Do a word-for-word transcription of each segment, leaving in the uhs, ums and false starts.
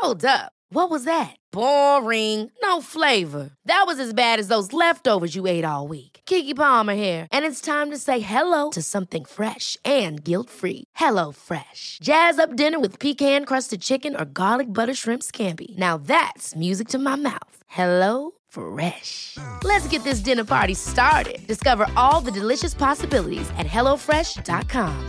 Hold up. What was that? Boring. No flavor. That was as bad as those leftovers you ate all week. Keke Palmer here, and it's time to say hello to something fresh and guilt-free. Hello Fresh. Jazz up dinner with pecan-crusted chicken or garlic butter shrimp scampi. Now that's music to my mouth. Hello Fresh. Let's get this dinner party started. Discover all the delicious possibilities at hello fresh dot com.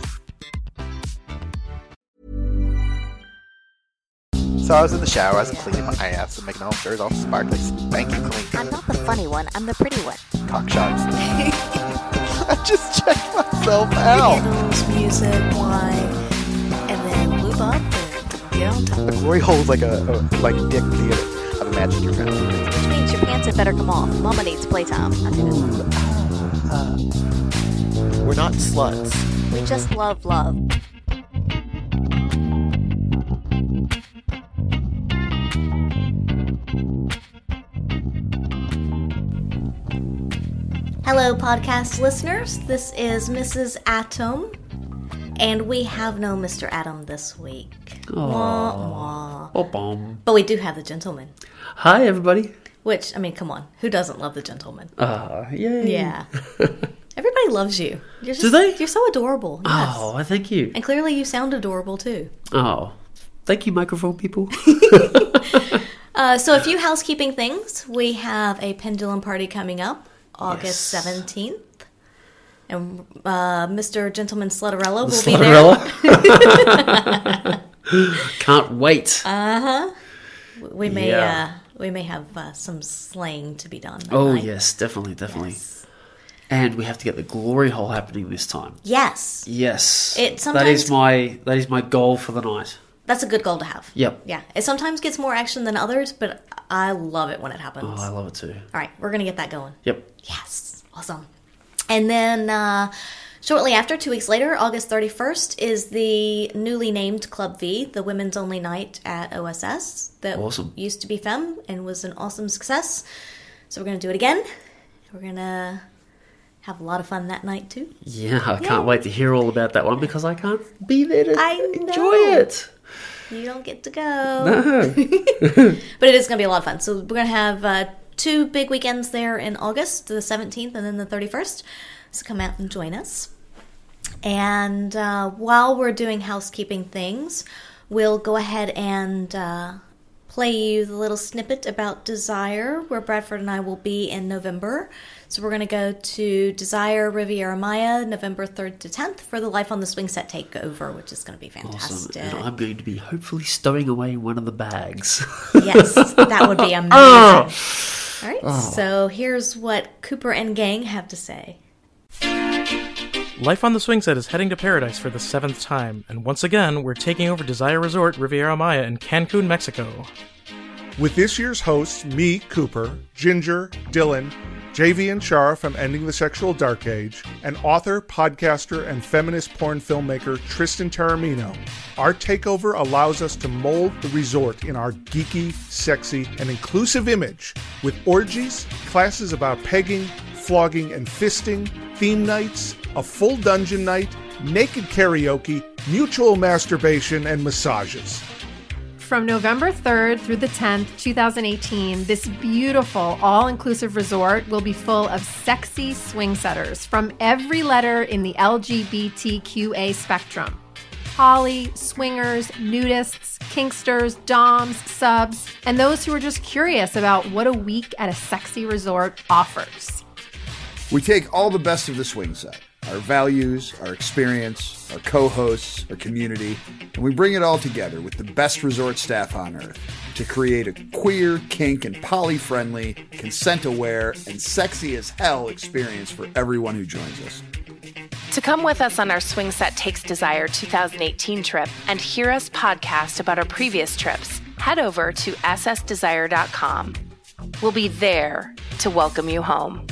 So I was in the shower, I was cleaning my ass and making all sure it's all sparkly, spanky clean. I'm not the funny one, I'm the pretty one. Cock shots. I just checked myself out. Candles, music, wine, and then lube up and get on top. The glory hole's like a, a like a dick theater. I've imagined your fantasy. Which means your pants had better come off. Mama needs playtime. Ooh, uh, we're not sluts. We just love love. Hello, podcast listeners. This is Missus Atom, and we have no Mister Atom this week. Wah, wah. Ba-bum. But we do have the gentleman. Hi, everybody. Which, I mean, come on. Who doesn't love the gentleman? Uh, yay. Yeah. Everybody loves you. You're just, Do they? You're so adorable. Yes. Oh, I thank you. And clearly you sound adorable, too. Oh, thank you, microphone people. uh, so a few housekeeping things. We have a pendulum party coming up. August Yes. seventeenth. And uh, Mister Gentleman Slutterella will Slutterella? be there. Can't wait. Uh-huh. We may Yeah. uh, we may have uh, some slaying to be done. that Oh, night. yes, definitely, definitely. Yes. And we have to get the glory hole happening this time. Yes. Yes. It That sometimes- is my that is my goal for the night. That's a good goal to have. Yep. Yeah. It sometimes gets more action than others, but I love it when it happens. Oh, I love it too. All right, we're going to get that going. Yep. Yes. Awesome. And then uh, shortly after, two weeks later, August thirty-first, is the newly named Club V, the women's only night at O S S. That Awesome. used to be Femme and was an awesome success. So we're going to do it again. We're going to have a lot of fun that night, too. Yeah, I Yeah. can't wait to hear all about that one because I can't be there to I enjoy know. it. You don't get to go. No. But it is going to be a lot of fun. So we're going to have uh, two big weekends there in August, the seventeenth and then the thirty-first. So come out and join us. And uh, while we're doing housekeeping things, we'll go ahead and uh, play you the little snippet about Desire, where Bradford and I will be in November. So we're going to go to Desire Riviera Maya, November third to tenth, for the Life on the Swing Set takeover, which is going to be Awesome. fantastic. And I'm going to be hopefully stowing away one of the bags. Yes, that would be amazing. All right, so here's what Cooper and gang have to say. Life on the Swing Set is heading to paradise for the seventh time, and once again, we're taking over Desire Resort Riviera Maya in Cancun, Mexico. With this year's hosts, me, Cooper, Ginger, Dylan, J V and Shara from Ending the Sexual Dark Age, and author, podcaster, and feminist porn filmmaker Tristan Taormino, our takeover allows us to mold the resort in our geeky, sexy, and inclusive image with orgies, classes about pegging, flogging, and fisting, theme nights, a full dungeon night, naked karaoke, mutual masturbation, and massages. From November third through the tenth, twenty eighteen, this beautiful, all-inclusive resort will be full of sexy swing setters from every letter in the L G B T Q A spectrum. Poly, swingers, nudists, kinksters, doms, subs, and those who are just curious about what a week at a sexy resort offers. We take all the best of the swing set, our values, our experience, our co-hosts, our community, and we bring it all together with the best resort staff on earth to create a queer, kink, and poly-friendly, consent-aware, and sexy as hell experience for everyone who joins us. To come with us on our Swing Set Takes Desire twenty eighteen trip and hear us podcast about our previous trips, head over to s s desire dot com. We'll be there to welcome you home.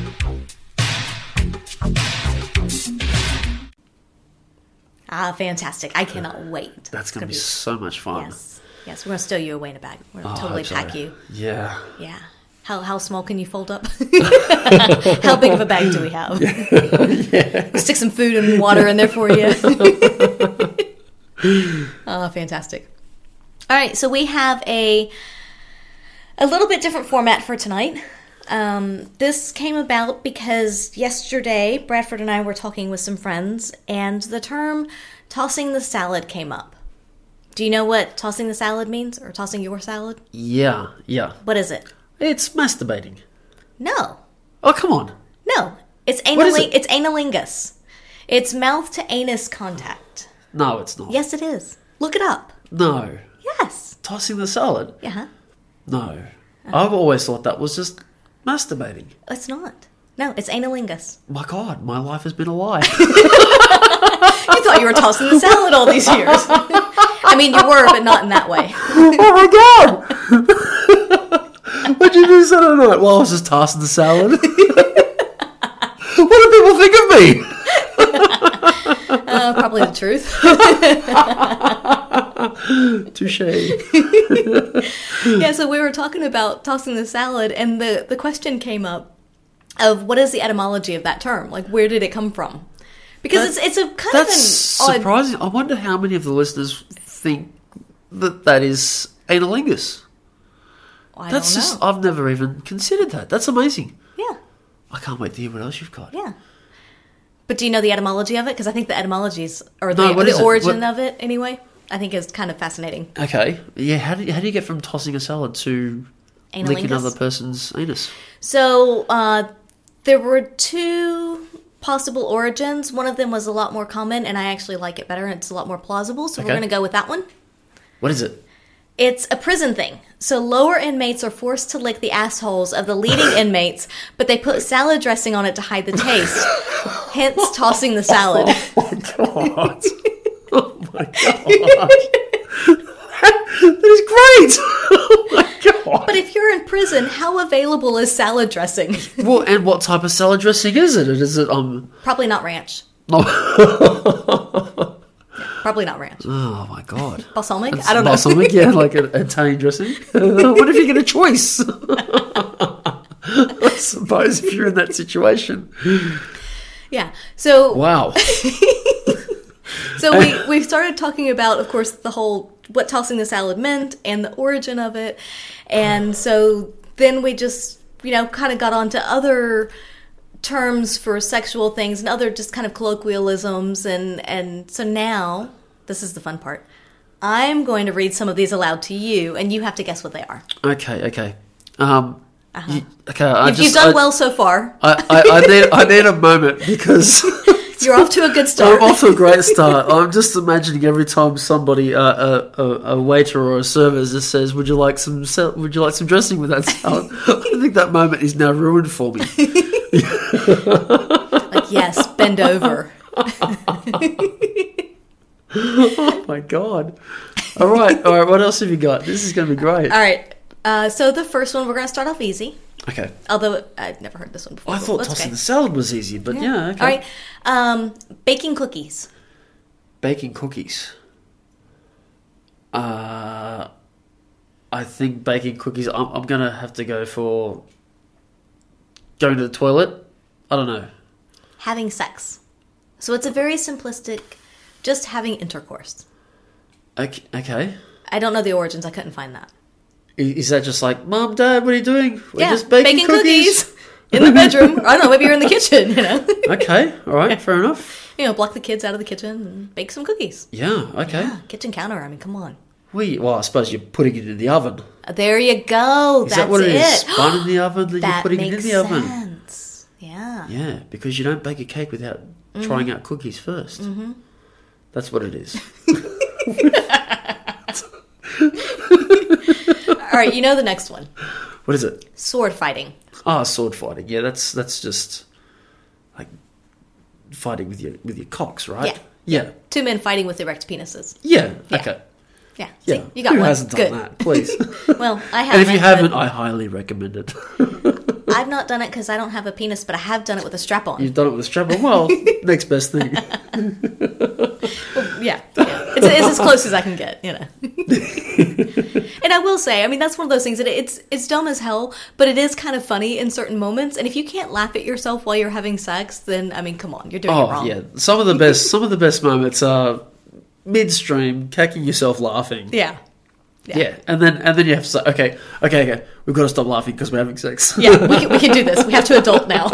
Ah, fantastic. I cannot wait. That's going to It's be so much fun. Yes. Yes, we're going to stow you away in a bag. We're going Oh, to I totally hope so. pack you. Yeah. Yeah. How how small can you fold up? How big of a bag do we have? Yeah. We'll stick some food and water in there for you. Oh, fantastic. All right, so we have a a little bit different format for tonight. Um, this came about because yesterday Bradford and I were talking with some friends, and the term tossing the salad came up. Do you know what tossing the salad means, or tossing your salad? Yeah, yeah. What is it? It's masturbating. No. Oh, come on. No. It's What is anal- it? it's analingus. It's mouth to anus contact. No, it's not. Yes, it is. Look it up. No. Yes. Tossing the salad? Yeah. No. I've always thought that was just masturbating. It's not. No, it's analingus. My God, my life has been a lie. You thought you were tossing the salad all these years. I mean, you were, but not in that way. Oh my God! What'd you do Saturday night? Well, I was just tossing the salad. What do people think of me? Uh, probably the truth. Touche. Yeah, so we were talking about tossing the salad, and the, the question came up of what is the etymology of that term? Like, where did it come from? Because it's it's a kind That's of an odd... surprising. I wonder how many of the listeners think that that is analingus. I That's don't just know. I've never even considered that. That's amazing. Yeah, I can't wait to hear what else you've got. yeah. But do you know the etymology of it? Because I think the etymologies, or the, No, what is the it? origin What- of it anyway, I think is kind of fascinating. Okay. Yeah. How do you, how do you get from tossing a salad to licking Analingus? another person's anus? So uh, there were two possible origins. One of them was a lot more common, and I actually like it better, and it's a lot more plausible, so we're Okay. going to go with that one. What is it? It's a prison thing. So lower inmates are forced to lick the assholes of the leading inmates, but they put salad dressing on it to hide the taste. Hence, tossing the salad. Oh my God. Oh my God. That is great. Oh my God. But if you're in prison, how available is salad dressing? Well, and what type of salad dressing is it? Is it um? Probably not ranch. No. Probably not ranch. Oh my God. Balsamic? It's I don't know. balsamic, yeah, like an Italian dressing. What if you get a choice? I suppose if you're in that situation. Yeah. So Wow. So we we started talking about, of course, the whole what tossing the salad meant and the origin of it, and so then we just you know kind of got onto other terms for sexual things and other just kind of colloquialisms, and and so now this is the fun part. I'm going to read some of these aloud to you, and you have to guess what they are. Okay, okay. Um, Uh-huh. you- okay, I You've, just, you've done I, well so far. I, I, I need I need a moment because You're off to a good start. I'm off to a great start. I'm just imagining every time somebody, uh, a, a, a waiter or a server, just says, "Would you like some? sal- Would you like some dressing with that salad?" I think that moment is now ruined for me. Like, yes, bend over. Oh my God! All right, all right. What else have you got? This is going to be great. All right. Uh, so the first one, we're going to start off easy. Okay. Although I've never heard this one before. I but thought that's tossing okay. the salad was easy, but yeah, okay. All right. Um, baking cookies. Baking cookies. Uh, I think baking cookies. I'm, I'm gonna have to go for going to the toilet. I don't know. Having sex. So it's a very simplistic, just having intercourse. Okay. okay. I don't know the origins. I couldn't find that. I- Is that just like, Mom, Dad, what are you doing? We're yeah, just baking, cookies. in the bedroom. I don't know. Maybe you're in the kitchen. You know. Okay. All right. Fair enough. You know, block the kids out of the kitchen and bake some cookies. Yeah. Okay. Yeah, kitchen counter. I mean, come on. We well, I suppose you're putting it in the oven. Uh, There you go. Is That's that what it is? it. Spun in the oven, then you're That putting it in makes the oven. sense. Yeah. Yeah, because you don't bake a cake without trying out cookies first. Mm-hmm. That's what it is. All right. You know the next one. What is it? Sword fighting. Ah, sword fighting. Yeah, that's that's just like fighting with your with your cocks, right? Yeah. Yeah. Two men fighting with erect penises. Yeah. Yeah. Okay. Yeah. Yeah. See, you got Who one. hasn't done Good. that? Please. Well, I haven't. And if you haven't, but I highly recommend it. I've not done it because I don't have a penis, but I have done it with a strap on. You've done it with a strap on. Well, next best thing. Yeah, yeah. It's, it's as close as I can get, you know. And I will say, I mean, that's one of those things that it's it's dumb as hell, but it is kind of funny in certain moments. And if you can't laugh at yourself while you're having sex, then I mean, come on, you're doing it Oh wrong. yeah, some of the best some of the best moments are midstream, catching yourself laughing. Yeah. Yeah. yeah, and then and then you have to say, okay, okay, okay, we've got to stop laughing because we're having sex. Yeah, we can, we can do this. We have to adult now.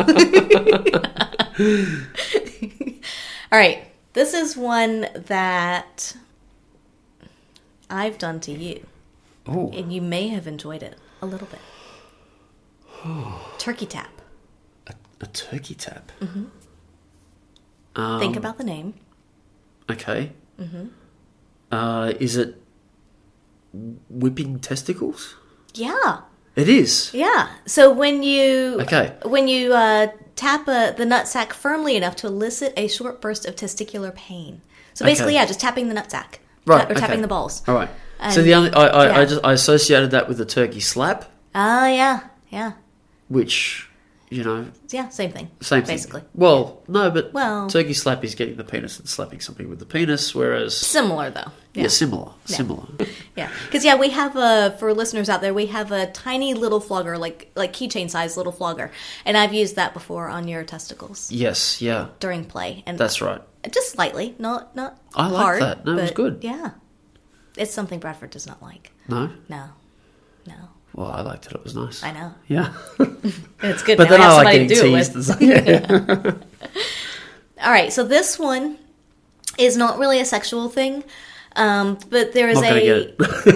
All right, this is one that I've done to you, Ooh. and you may have enjoyed it a little bit. Turkey tap. A, a turkey tap. Mm-hmm. Um, Think about the name. Okay. Mm-hmm. Uh, is it whipping testicles? Yeah. It is. Yeah. So when you Okay. when you uh, tap a, the nutsack firmly enough to elicit a short burst of testicular pain. So basically, Okay. yeah, just tapping the nutsack. Right. Or tapping okay. the balls. All right. And- so the only I I, yeah. I just I associated that with the turkey slap, Oh, yeah. Yeah. which you know Yeah, same thing. same thing. Basically. Well, no, but Well- turkey slap is getting the penis and slapping something with the penis, whereas Similar, though. yeah, similar, Yeah. similar. Yeah, because yeah, we have a for listeners out there, we have a tiny little flogger, like like keychain size little flogger, and I've used that before on your testicles Yes, yeah, during play, and that's right. just slightly, not not I like hard, that. No, it was but good. Yeah, it's something Bradford does not like. No, No, no, well, I liked it. It was nice. I know. Yeah, It's good. but now then I have I like somebody to getting do it teased. with. and stuff. Yeah. All right, so this one is not really a sexual thing, um, but there is Not gonna a. get it.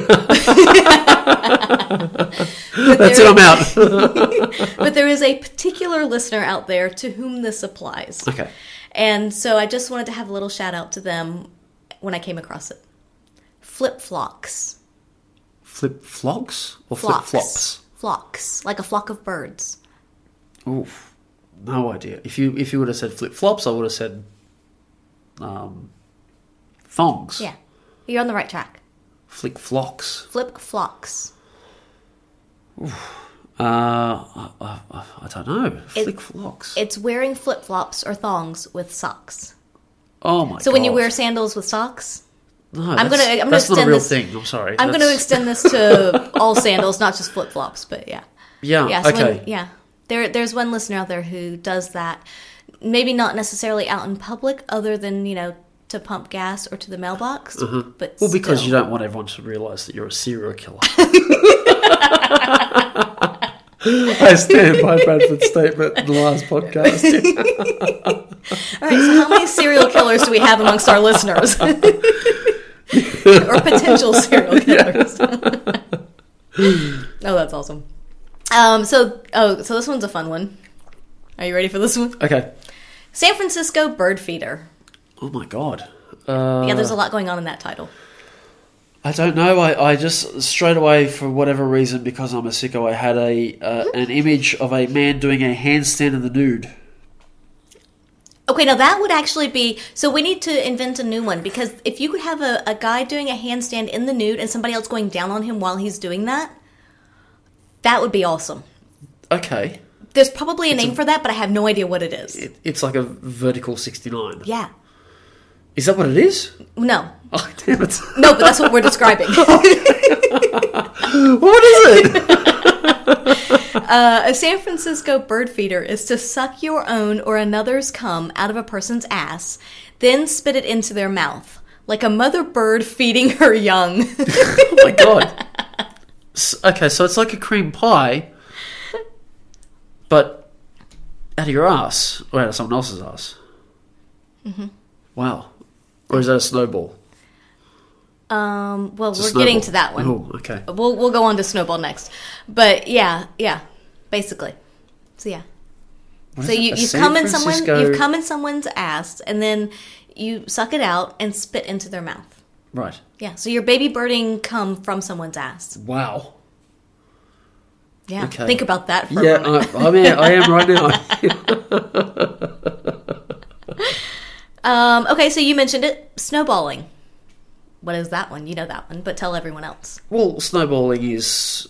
but That's there- it. I'm out. But there is a particular listener out there to whom this applies. Okay. And so I just wanted to have a little shout out to them when I came across it. Flip flocks. Flip flocks or Flocks. flip flops? Flocks. Like a flock of birds. Oof, no idea. If you if you would have said flip flops, I would have said um, thongs. Yeah. You're on the right track. Flick flocks. Flip flocks. Uh, I, I, I don't know. Flick flocks. It's wearing flip flops or thongs with socks. Oh my god. So when you wear sandals with socks, no, I'm that's- gonna I'm gonna that's not a extend real this. thing. I'm sorry. I'm going to That's- extend this to all sandals, not just flip flops. But yeah, Yeah. yeah. So okay. when, yeah. There, there's one listener out there who does that. Maybe not necessarily out in public, other than you know to pump gas or to the mailbox. Uh-huh. But Well, because still. you don't want everyone to realise that you're a serial killer. I stand by Bradford's statement in the last podcast. All right. So how many serial killers do we have amongst our listeners, or potential serial killers? Oh, that's awesome. Um. So, oh, so this one's a fun one. Are you ready for this one? Okay. San Francisco bird feeder. Oh my god. Uh, Yeah, there's a lot going on in that title. I don't know. I, I just straight away, for whatever reason, because I'm a sicko, I had a uh, an image of a man doing a handstand in the nude. Okay, now that would actually be... So we need to invent a new one, because if you could have a, a guy doing a handstand in the nude and somebody else going down on him while he's doing that, that would be awesome. Okay. There's probably a It's name a- for that, but I have no idea what it is. It, it's like a vertical sixty-nine. Yeah. Is that what it is? No. Oh, damn it. No, but that's what we're describing. What is it? uh, a San Francisco bird feeder is to suck your own or another's cum out of a person's ass, then spit it into their mouth, like a mother bird feeding her young. Oh my god. S- Okay, so it's like a cream pie, but out of your ass, or out of someone else's ass. Mm-hmm. Wow. Or is that a snowball? Um, well, It's a we're snowball. getting to that one. Oh, okay. We'll we'll go on to Snowball next. But yeah, yeah, basically. So yeah. What so is it? you A you San come in someone Francisco- you've come in someone's ass and then you suck it out and spit into their mouth. Right. Yeah. So you're baby birding cum from someone's ass. Wow. Yeah. Okay. Think about that for Yeah, a moment. I, I mean, I am right now. um, okay, so you mentioned it, snowballing. What is that one? You know that one, but tell everyone else. Well, snowballing is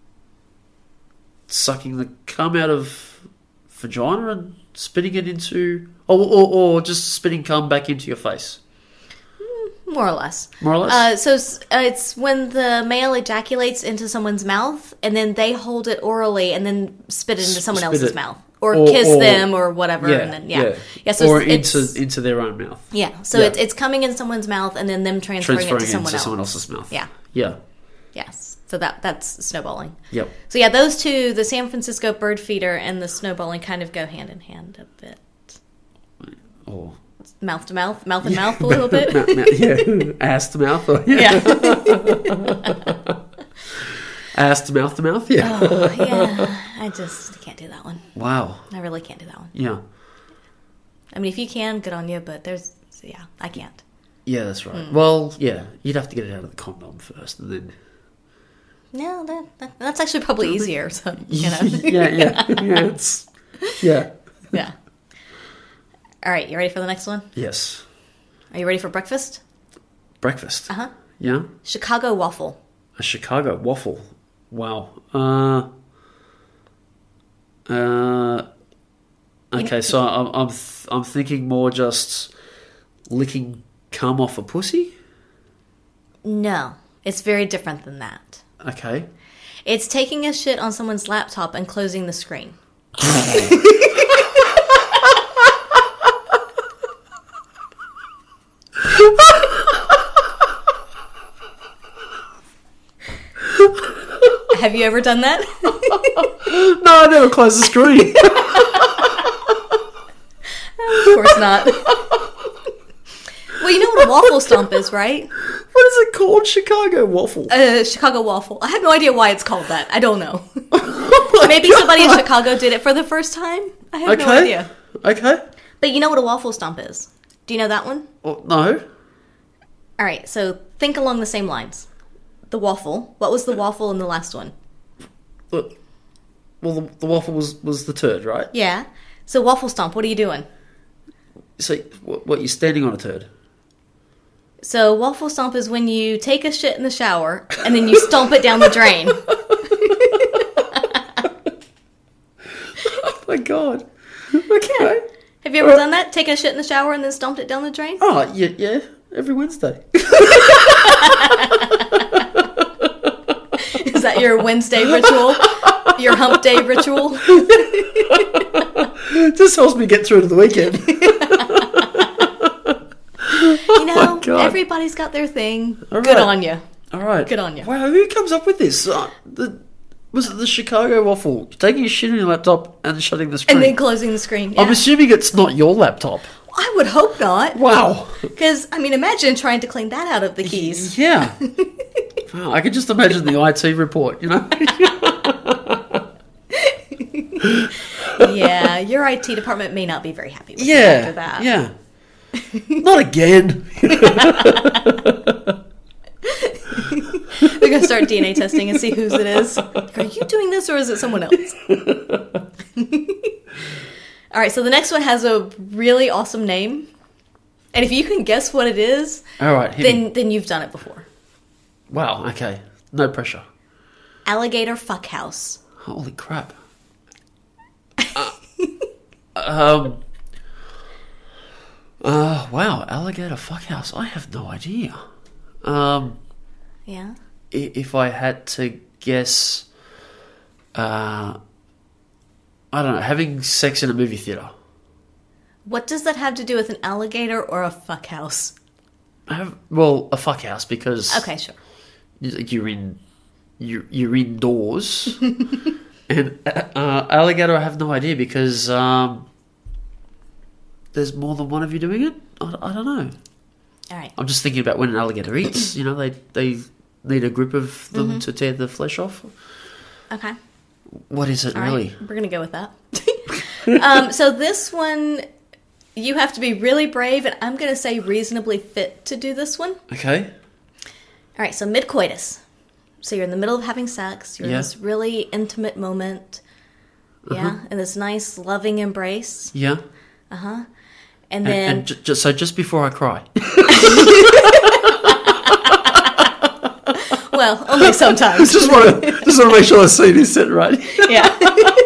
sucking the cum out of vagina and spitting it into, or, or, or just spitting cum back into your face. More or less. More or less? Uh, so s- uh, it's when the male ejaculates into someone's mouth, and then they hold it orally, and then spit it into S- someone spit else's it. mouth, or, Or- kiss or- them, or whatever. Yeah, and then yeah, yeah. yeah. So or it's, into it's, into their own mouth. yeah. So Yeah. It's it's coming in someone's mouth, and then them transferring, Transferring it to someone into else. someone else's mouth. Yeah. Yeah. Yes. So that that's snowballing. Yep. So yeah, those two, the San Francisco bird feeder and the snowballing, kind of go hand in hand a bit. Oh. Mouth to mouth, mouth and mouth a little bit. Mouth, mouth, yeah. Ass to mouth. Or, yeah. Yeah. Ass to mouth to mouth. Yeah. Oh, yeah. I just can't do that one. Wow. I really can't do that one. Yeah. I mean, if you can, good on you. But there's, yeah, I can't. Yeah, that's right. Mm. Well, yeah, you'd have to get it out of the condom first, and then. No, that, that that's actually probably easier. So you know. yeah, yeah, yeah. It's yeah. Yeah. All right, you ready for the next one? Yes. Are you ready for breakfast? Breakfast. Uh huh. Yeah. Chicago waffle. A Chicago waffle. Wow. Uh. Uh. Okay, so I'm I'm th- I'm thinking more just licking cum off a pussy. No, it's very different than that. Okay. It's taking a shit on someone's laptop and closing the screen. Have you ever done that? No, I never closed the screen. Of course not. Well, you know what a waffle stomp is, right? What is it called? Chicago waffle. Uh, Chicago waffle. I have no idea why it's called that. I don't know. Oh Maybe God. somebody in Chicago did it for the first time. I have Okay. no idea. Okay. But you know what a waffle stomp is? Do you know that one? Well, no. All right, so think along the same lines. The waffle. What was the waffle in the last one? Well, the, the waffle was, was the turd, right? Yeah. So waffle stomp, what are you doing? So, what, what, you're standing on a turd? So waffle stomp is when you take a shit in the shower and then you stomp it down the drain. Oh my God. Okay. Have you ever done that? Taken a shit in the shower and then stomped it down the drain? Oh, yeah, yeah. Every Wednesday. Is that your Wednesday ritual? Your hump day ritual? Just helps me get through to the weekend. You know, my God. everybody's got their thing. All Good right. on you. All right. Good on you. Wow, who comes up with this? Uh, the, was it the Chicago waffle? Taking a shit on your laptop and shutting the screen. And then closing the screen. Yeah. I'm assuming it's not your laptop. I would hope not. Wow. Because, I mean, imagine trying to clean that out of the keys. Yeah. Wow, I can just imagine the I T report, you know? Yeah, your I T department may not be very happy with you Yeah. after that. Yeah. Not again. They're going to start D N A testing and see whose it is. Like, are you doing this or is it someone else? All right, so the next one has a really awesome name. And if you can guess what it is, All right. hit then me. then you've done it before. Wow, okay. No pressure. Alligator Fuckhouse. Holy crap. Uh, um. Uh, wow, alligator fuckhouse. I have no idea. Um, Yeah? i- if I had to guess, uh, I don't know, having sex in a movie theater. What does that have to do with an alligator or a fuckhouse? I have, well, a fuckhouse because Okay, sure. you're in, you're, you're indoors, and uh, alligator. I have no idea because um, there's more than one of you doing it. I, I don't know. All right. I'm just thinking about when an alligator eats. You know, they they need a group of them Mm-hmm. to tear the flesh off. Okay. What is it All really? right. We're going to go with that. um, so this one, you have to be really brave, and I'm going to say reasonably fit to do this one. Okay. All right, so mid-coitus. So you're in the middle of having sex. You're Yeah. in this really intimate moment. Yeah, Uh-huh. in this nice, loving embrace. Yeah. And And, then, and j- just so just before I cry. well, only sometimes. just want to just want to make sure I see this set right. Yeah.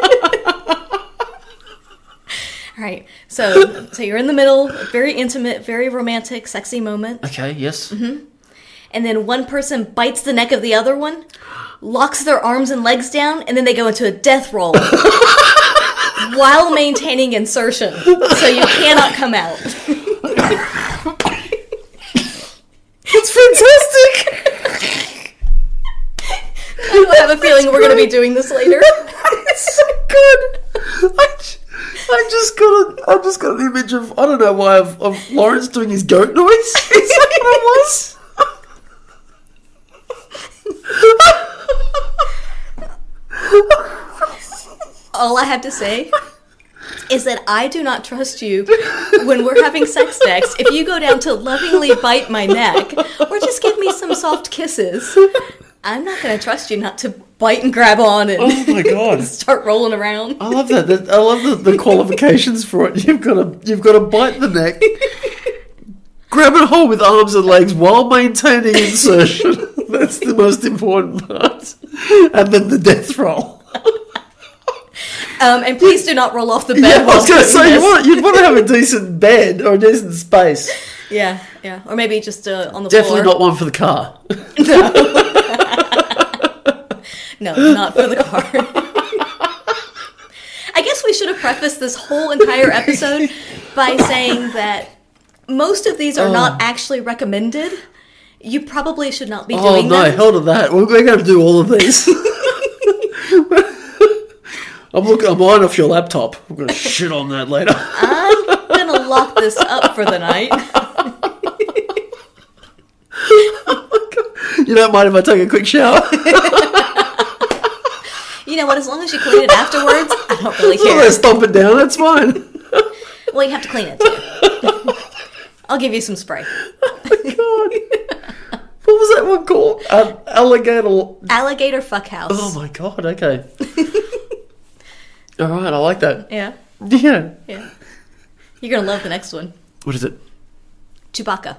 All right, so so you're in the middle, very intimate, very romantic, sexy moment. Okay. Yes. Mm-hmm. And then one person bites the neck of the other one, locks their arms and legs down, and then they go into a death roll while maintaining insertion. So you cannot come out. It's fantastic. feeling we're going to be doing this later. It's so good. I, I just got a, I just got an image of, I don't know why, of, of Lawrence doing his goat noise. Is that what it was? All I have to say is that I do not trust you when we're having sex next. If you go down to lovingly bite my neck or just give me some soft kisses, I'm not going to trust you not to bite and grab on and oh my god, start rolling around. I love that. that I love the, the qualifications for it. You've got to you've got to bite the neck, grab it whole with arms and legs while maintaining insertion. That's the most important part, and then the death roll. Um, and please do not roll off the bed. Yeah, I was going to say, you this. want, you'd want to have a decent bed or a decent space. Yeah, yeah. Or maybe just uh, on the Definitely floor. not one for the car. No. No, not for the car. I guess we should have prefaced this whole entire episode by saying that most of these are Oh. not actually recommended. You probably should not be Oh, doing no, them. hell to that. We're going to do all of these. I'm looking at mine off your laptop. I'm going to shit on that later. I'm going to lock this up for the night. You don't mind if I take a quick shower? You know what? As long as you clean it afterwards, I don't really I'm going care. to stomp it down. That's fine. Well, you have to clean it too. I'll give you some spray. God. What was that one called? Um, alligator. Alligator fuck house. Oh my god, okay. Alright, I like that. Yeah, Yeah. yeah. You're going to love the next one. What is it? Chewbacca.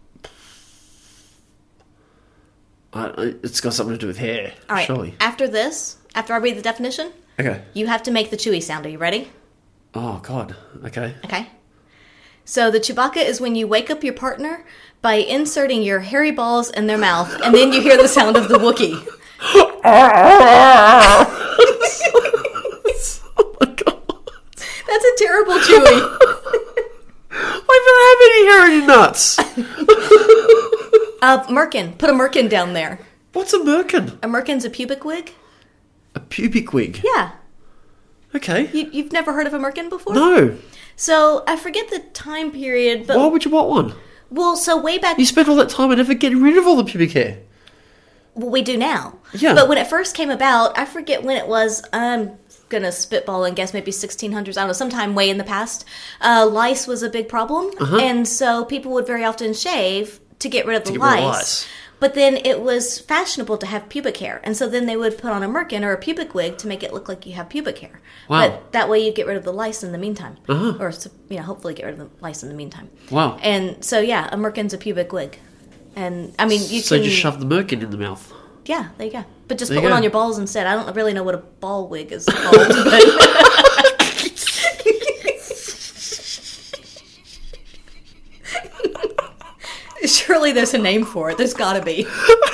I, I, it's got something to do with hair. All right. Surely. After this, after I read the definition, Okay. you have to make the Chewie sound. Are you ready? Oh god. Okay. Okay. So the Chewbacca is when you wake up your partner by inserting your hairy balls in their mouth, and then you hear the sound of the Wookiee. Oh my god. That's a terrible Chewie. I don't have any hair in your nuts. Uh, merkin. Put a merkin down there. What's a merkin? A merkin's a pubic wig. A pubic wig. Yeah. Okay. You, you've never heard of a merkin before? No. So I forget the time period, but Why would you want one? well, so way back. You spent all that time and never getting rid of all the pubic hair. Well, we do now. Yeah. But when it first came about, I forget when it was. I'm gonna spitball and guess maybe sixteen hundreds. I don't know, sometime way in the past. Uh, lice was a big problem, Uh-huh. and so people would very often shave to get rid of the get rid lice. of lice. But then it was fashionable to have pubic hair, and so then they would put on a merkin or a pubic wig to make it look like you have pubic hair. Wow. But that way you get rid of the lice in the meantime, Uh-huh. or you know, hopefully get rid of the lice in the meantime. Wow. And so yeah, a merkin's a pubic wig, and I mean you so can just shove the merkin in the mouth. yeah, there you go. But just There put you one go. on your balls instead. I don't really know what a ball wig is called. But surely there's a name for it. There's got to be.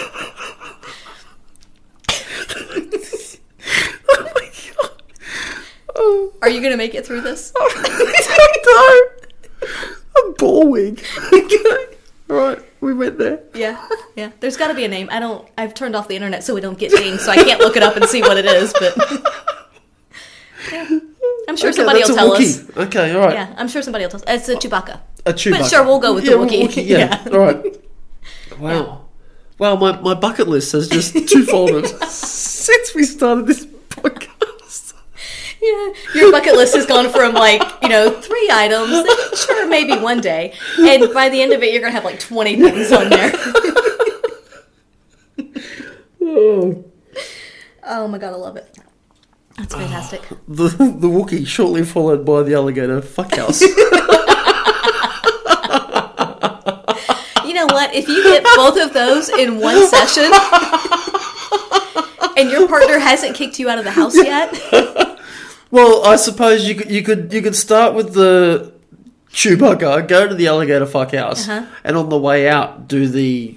Are you going to make it through this? No. A ball wig. Okay. Alright, we went there. Yeah, yeah. There's got to be a name. I don't. I've turned off the internet so we don't get dinged, so I can't look it up and see what it is. But yeah. I'm sure Okay, somebody that's will a tell Wookiee. us. Okay, alright. Yeah, I'm sure somebody will tell us. It's a Chewbacca. A Chewbacca. But sure, we'll go with yeah, the Wookiee. Wookiee, yeah. Yeah. Alright. Wow. Wow, my, my bucket list has just two-folded since we started this podcast. Yeah, your bucket list has gone from like, you know, three items, then sure, maybe one day, and by the end of it, you're gonna have like twenty things on there. Oh. Oh my god, I love it. That's fantastic. The, the Wookiee, shortly followed by the alligator fuckhouse. You know what? If you get both of those in one session, and your partner hasn't kicked you out of the house yet. Well, I suppose you could you could you could start with the Chewbacca, go to the alligator fuckhouse, Uh-huh. and on the way out do the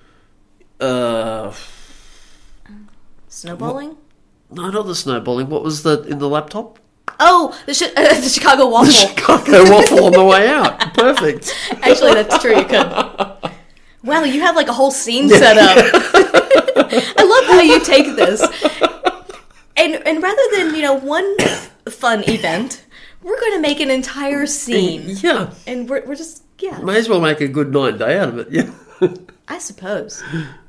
uh Snowballing? no, not the snowballing. What was the in the laptop? Oh, the, sh- uh, the Chicago waffle. The Chicago waffle on the way out. Perfect. Actually, that's true. You could. Wow, you have like a whole scene set up. I love how you take this. And and rather than, you know, one fun event, we're going to make an entire scene. Yeah. And we're, we're just, yeah. May as well make a good night and day out of it, yeah. I suppose.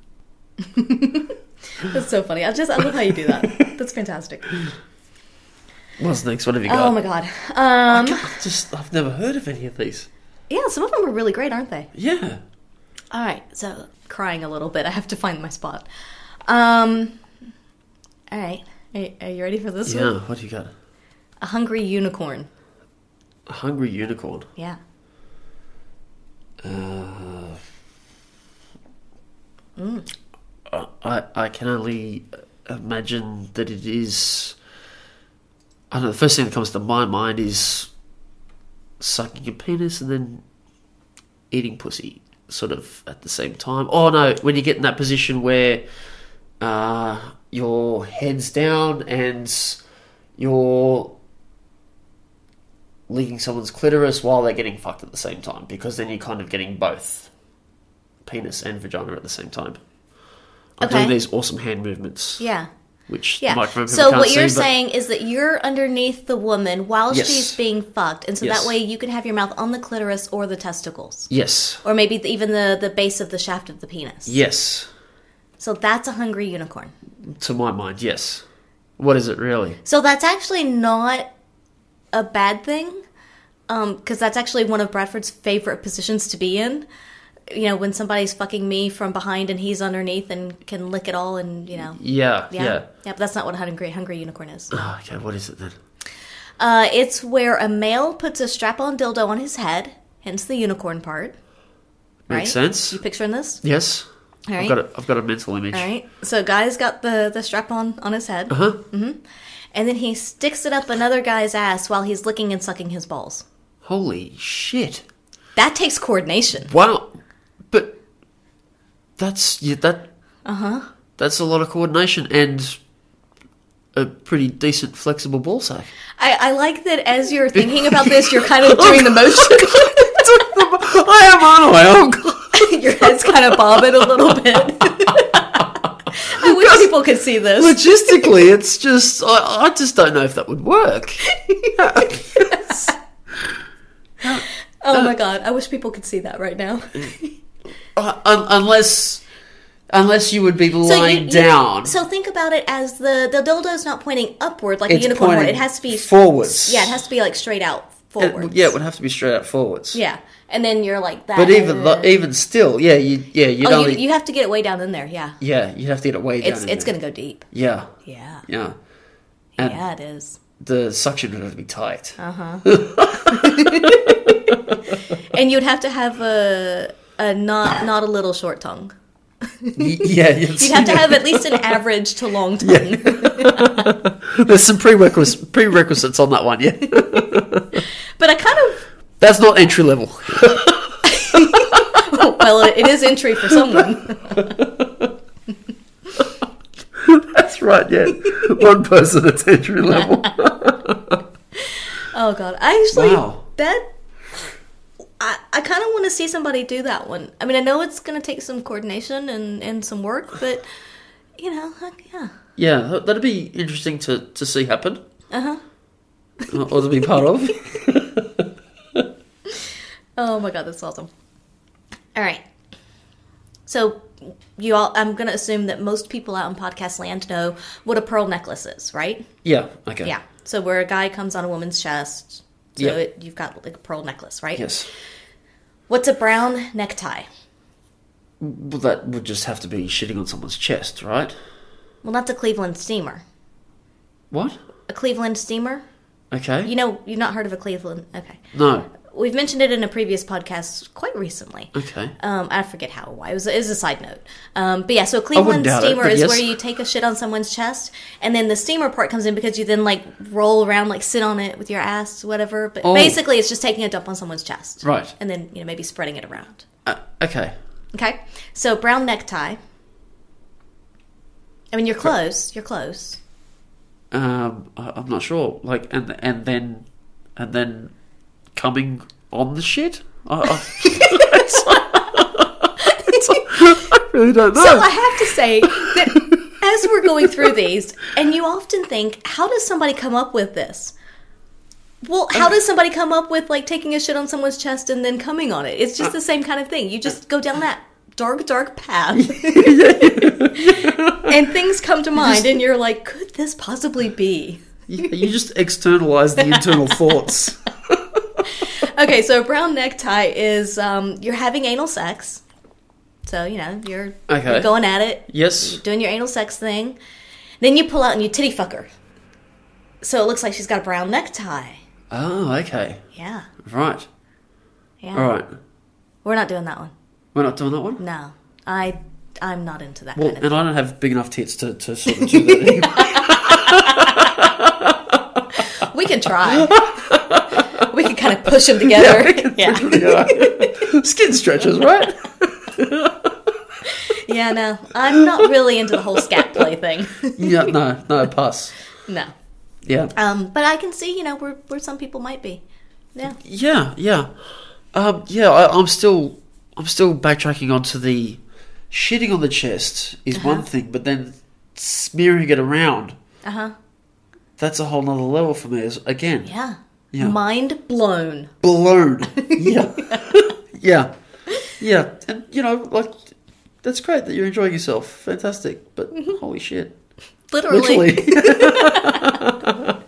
That's so funny. I just, I love how you do that. That's fantastic. What's next? What have you got? Oh my god. Um, I just, I've never heard of any of these. Yeah, some of them are really great, aren't they? Yeah. All right, so crying a little bit. I have to find my spot. Um, all right. Are, are you ready for this Yeah, one? what do you got? A hungry unicorn. A hungry unicorn. Yeah. Uh, Mm. I I can only imagine that it is. I don't know. The first thing that comes to my mind is sucking a penis and then eating pussy, sort of at the same time. Oh no! When you get in that position where uh, your head's down and you're licking someone's clitoris while they're getting fucked at the same time, because then you're kind of getting both penis and vagina at the same time. I'm Okay. doing these awesome hand movements. Yeah. Which Yeah. the microphone people So can't what you're see, but- saying is that you're underneath the woman while Yes. she's being fucked, and so Yes. that way you can have your mouth on the clitoris or the testicles, Yes. or maybe the, even the the base of the shaft of the penis. Yes. So that's a hungry unicorn. To my mind, yes. What is it really? So that's actually not a bad thing, because that's actually one of Bradford's favorite positions to be in. You know, when somebody's fucking me from behind and he's underneath and can lick it all, and you know. Yeah, Yeah, yeah. yeah, but that's not what a hungry hungry unicorn is. Oh, okay, what is it then? Uh, it's where a male puts a strap-on dildo on his head, hence the unicorn part. Makes Right? sense. You picturing this? Yes. All right. I've got a, I've got a mental image. All right. So, guy's got the the strap-on on his head. Uh huh. Mm-hmm. And then he sticks it up another guy's ass while he's licking and sucking his balls. Holy shit! That takes coordination. Wow, but that's yeah, that. Uh huh. That's a lot of coordination and a pretty decent flexible ball sack. I, I like that as you're thinking about this, you're kind of doing the motion. I am on my own. Your head's kind of bobbing a little bit. I wish people could see this. Logistically, it's just I, I just don't know if that would work. Yes. Oh my god! I wish people could see that right now. Uh, un- unless, unless you would be So lying you- you- down. So think about it as the the dildo's not pointing upward like It's a unicorn horn. pointing It has to be forwards. Yeah, it has to be like straight out It- forwards. yeah, it would have to be straight out forwards. Yeah, and then you're like that. But even uh, lo- even still, yeah, you yeah you'd oh, only you, you have to get it way down in there. Yeah, yeah you'd have to get it way down. it's in it's there. gonna go deep. Yeah, Yeah, yeah, and yeah, it is. the suction would have to be tight. Uh huh. And you'd have to have a a not not a little short tongue. Y- yeah, it's- You'd have to have at least an average to long tongue. There's some prerequisites prerequisites on that one. Yeah, But I kind of that's not entry level. well, it is entry for someone. That's right. Yeah, one person at entry level. Oh god, I actually Wow. that I I kind of want to see somebody do that one. I mean, I know it's gonna take some coordination and and some work, but you know, like, yeah, Yeah, that- that'd be interesting to, to see happen. uh huh. Or or to be part of. Oh my god, that's awesome. All right, so you all, I'm gonna assume that most people out in podcast land know what a pearl necklace is, right? Yeah, okay. Yeah. So where a guy comes on a woman's chest, so Yeah. it, you've got like a pearl necklace, right? Yes. What's a brown necktie? Well, that would just have to be shitting on someone's chest, right? Well, that's a Cleveland steamer. What? A Cleveland steamer? Okay. You know, you've not heard of a Cleveland. Okay. No. We've mentioned it in a previous podcast quite recently. Okay. Um, I forget how or why. It was, it was a side note. Um, but yeah, so a Cleveland doubt it, steamer but is yes. where you take a shit on someone's chest, and then the steamer part comes in because you then like roll around, like sit on it with your ass, whatever. But Oh. basically, it's just taking a dump on someone's chest. Right. And then, you know, maybe spreading it around. Uh, okay. Okay? So, brown necktie. I mean, you're close. You're close. Um, I, I'm not sure. Like, and and then and then coming on the shit. I, I, it's, it's, really don't know. So I have to say that as we're going through these, and you often think, how does somebody come up with this? Well, how does somebody come up with, like, taking a shit on someone's chest and then coming on it? It's just the same kind of thing. You just go down that dark, dark path. And things come to mind, and you're like, could this possibly be? You, you just externalize the internal thoughts. Okay, so a brown necktie is um, you're having anal sex. So, you know, you're, Okay. you're going at it. Yes. You're doing your anal sex thing. Then you pull out and you titty fuck her. So it looks like she's got a brown necktie. Oh, okay. Yeah. Right. Yeah. All right. We're not doing that one. We're not doing that one? No. I, I'm not into that Well, kind of and thing. I don't have big enough tits to, to sort of do that anymore. We can try. We can kind of push them together. Yeah. Yeah. Skin stretches, right? Yeah, no. I'm not really into the whole scat play thing. Yeah, no, no, pass. No. Yeah. Um, but I can see, you know, where, where some people might be. Yeah. Yeah, yeah. Um, yeah, I, I'm still I'm still backtracking onto the shitting on the chest is Uh-huh. one thing, but then smearing it around, Uh-huh. that's a whole nother level for me. Is again, Yeah. Yeah. Mind blown. blown. Yeah. Yeah. Yeah. And, you know, like, that's great that you're enjoying yourself. Fantastic. But holy shit. Literally. Literally.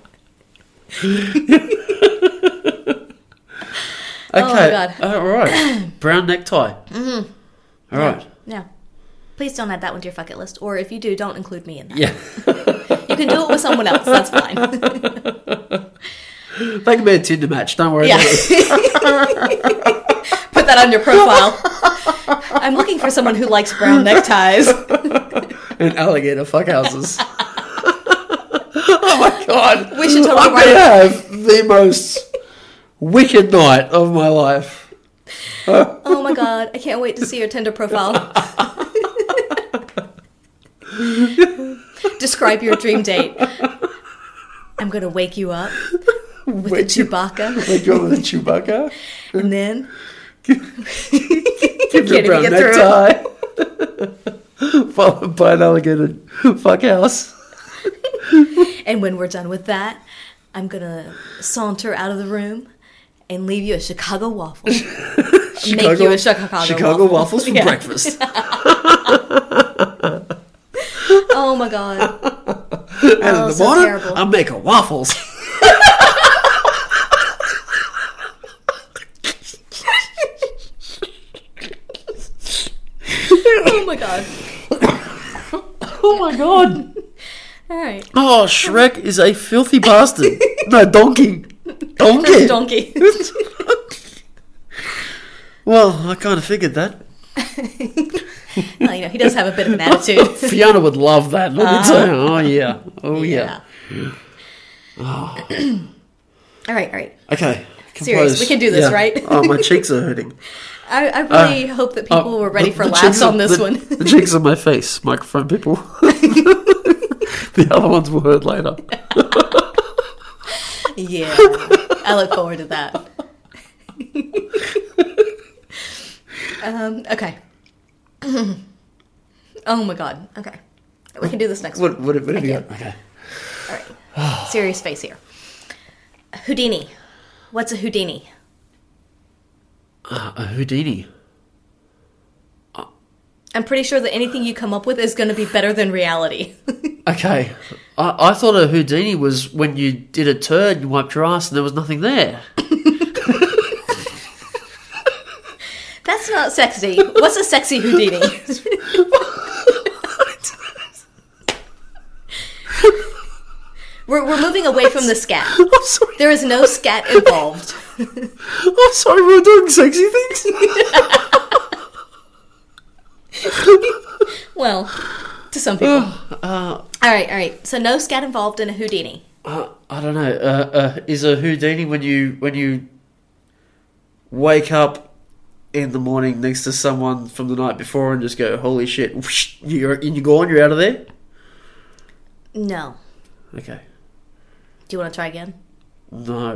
Okay. Oh, my God. All right. Brown necktie. Mm-hmm. All right. Yeah. Please don't add that one to your bucket list. Or if you do, don't include me in that. Yeah. You can do it with someone else. That's fine. That can be a Tinder match. Don't worry Yeah. about it. Put that on your profile. I'm looking for someone who likes brown neckties. And alligator fuck houses. Oh my god. We should totally I'm write going to it. have the most wicked night of my life. Oh my god. I can't wait to see your Tinder profile. Describe your dream date. I'm going to wake you up with Wake a you- Chewbacca. Wake you up with a Chewbacca. And then Give you a Can't brown even get necktie. Followed by an alligator fuck house. And when we're done with that, I'm going to saunter out of the room and leave you a Chicago waffle. Make you a Chicago, Chicago waffle. waffles for Yeah. breakfast. Oh my god. And Oh, in the so morning, terrible. I'm making waffles. Oh my god. Oh my god. All right. Oh, Shrek is a filthy bastard. No, donkey. Donkey. Donkey. Well, I kind of figured that. Well, you know, he does have a bit of an attitude. Fiona would love that. Let me tell you. Oh, yeah. Oh, yeah. All right, all right. Okay. Serious, compose. we can do this, Yeah. right? Oh, my cheeks are hurting. I, I really Uh, hope that people Oh, were ready the- for the laughs cheeks on are- this the- one. The cheeks on my face, microphone people. The other ones were heard later. Yeah, I look forward to that. um, okay. Oh my god. Okay. We can do this next What, one. what, what have you I got? Okay. All right. Serious face here. Houdini. What's a Houdini? Uh, a Houdini. I'm pretty sure that anything you come up with is going to be better than reality. Okay. I, I thought a Houdini was when you did a turd, you wiped your ass and there was nothing there. That's not sexy. What's a sexy Houdini? We're, we're moving away from the scat. I'm sorry. There is no scat involved. I'm sorry, we were doing sexy things. Well, to some people. Uh, All right, all right. So no scat involved in a Houdini. uh, I don't know. Uh, uh, is a Houdini when you when you wake up in the morning next to someone from the night before and just go, holy shit, whoosh, you're and you're gone, you're out of there? No. Okay. Do you want to try again? No.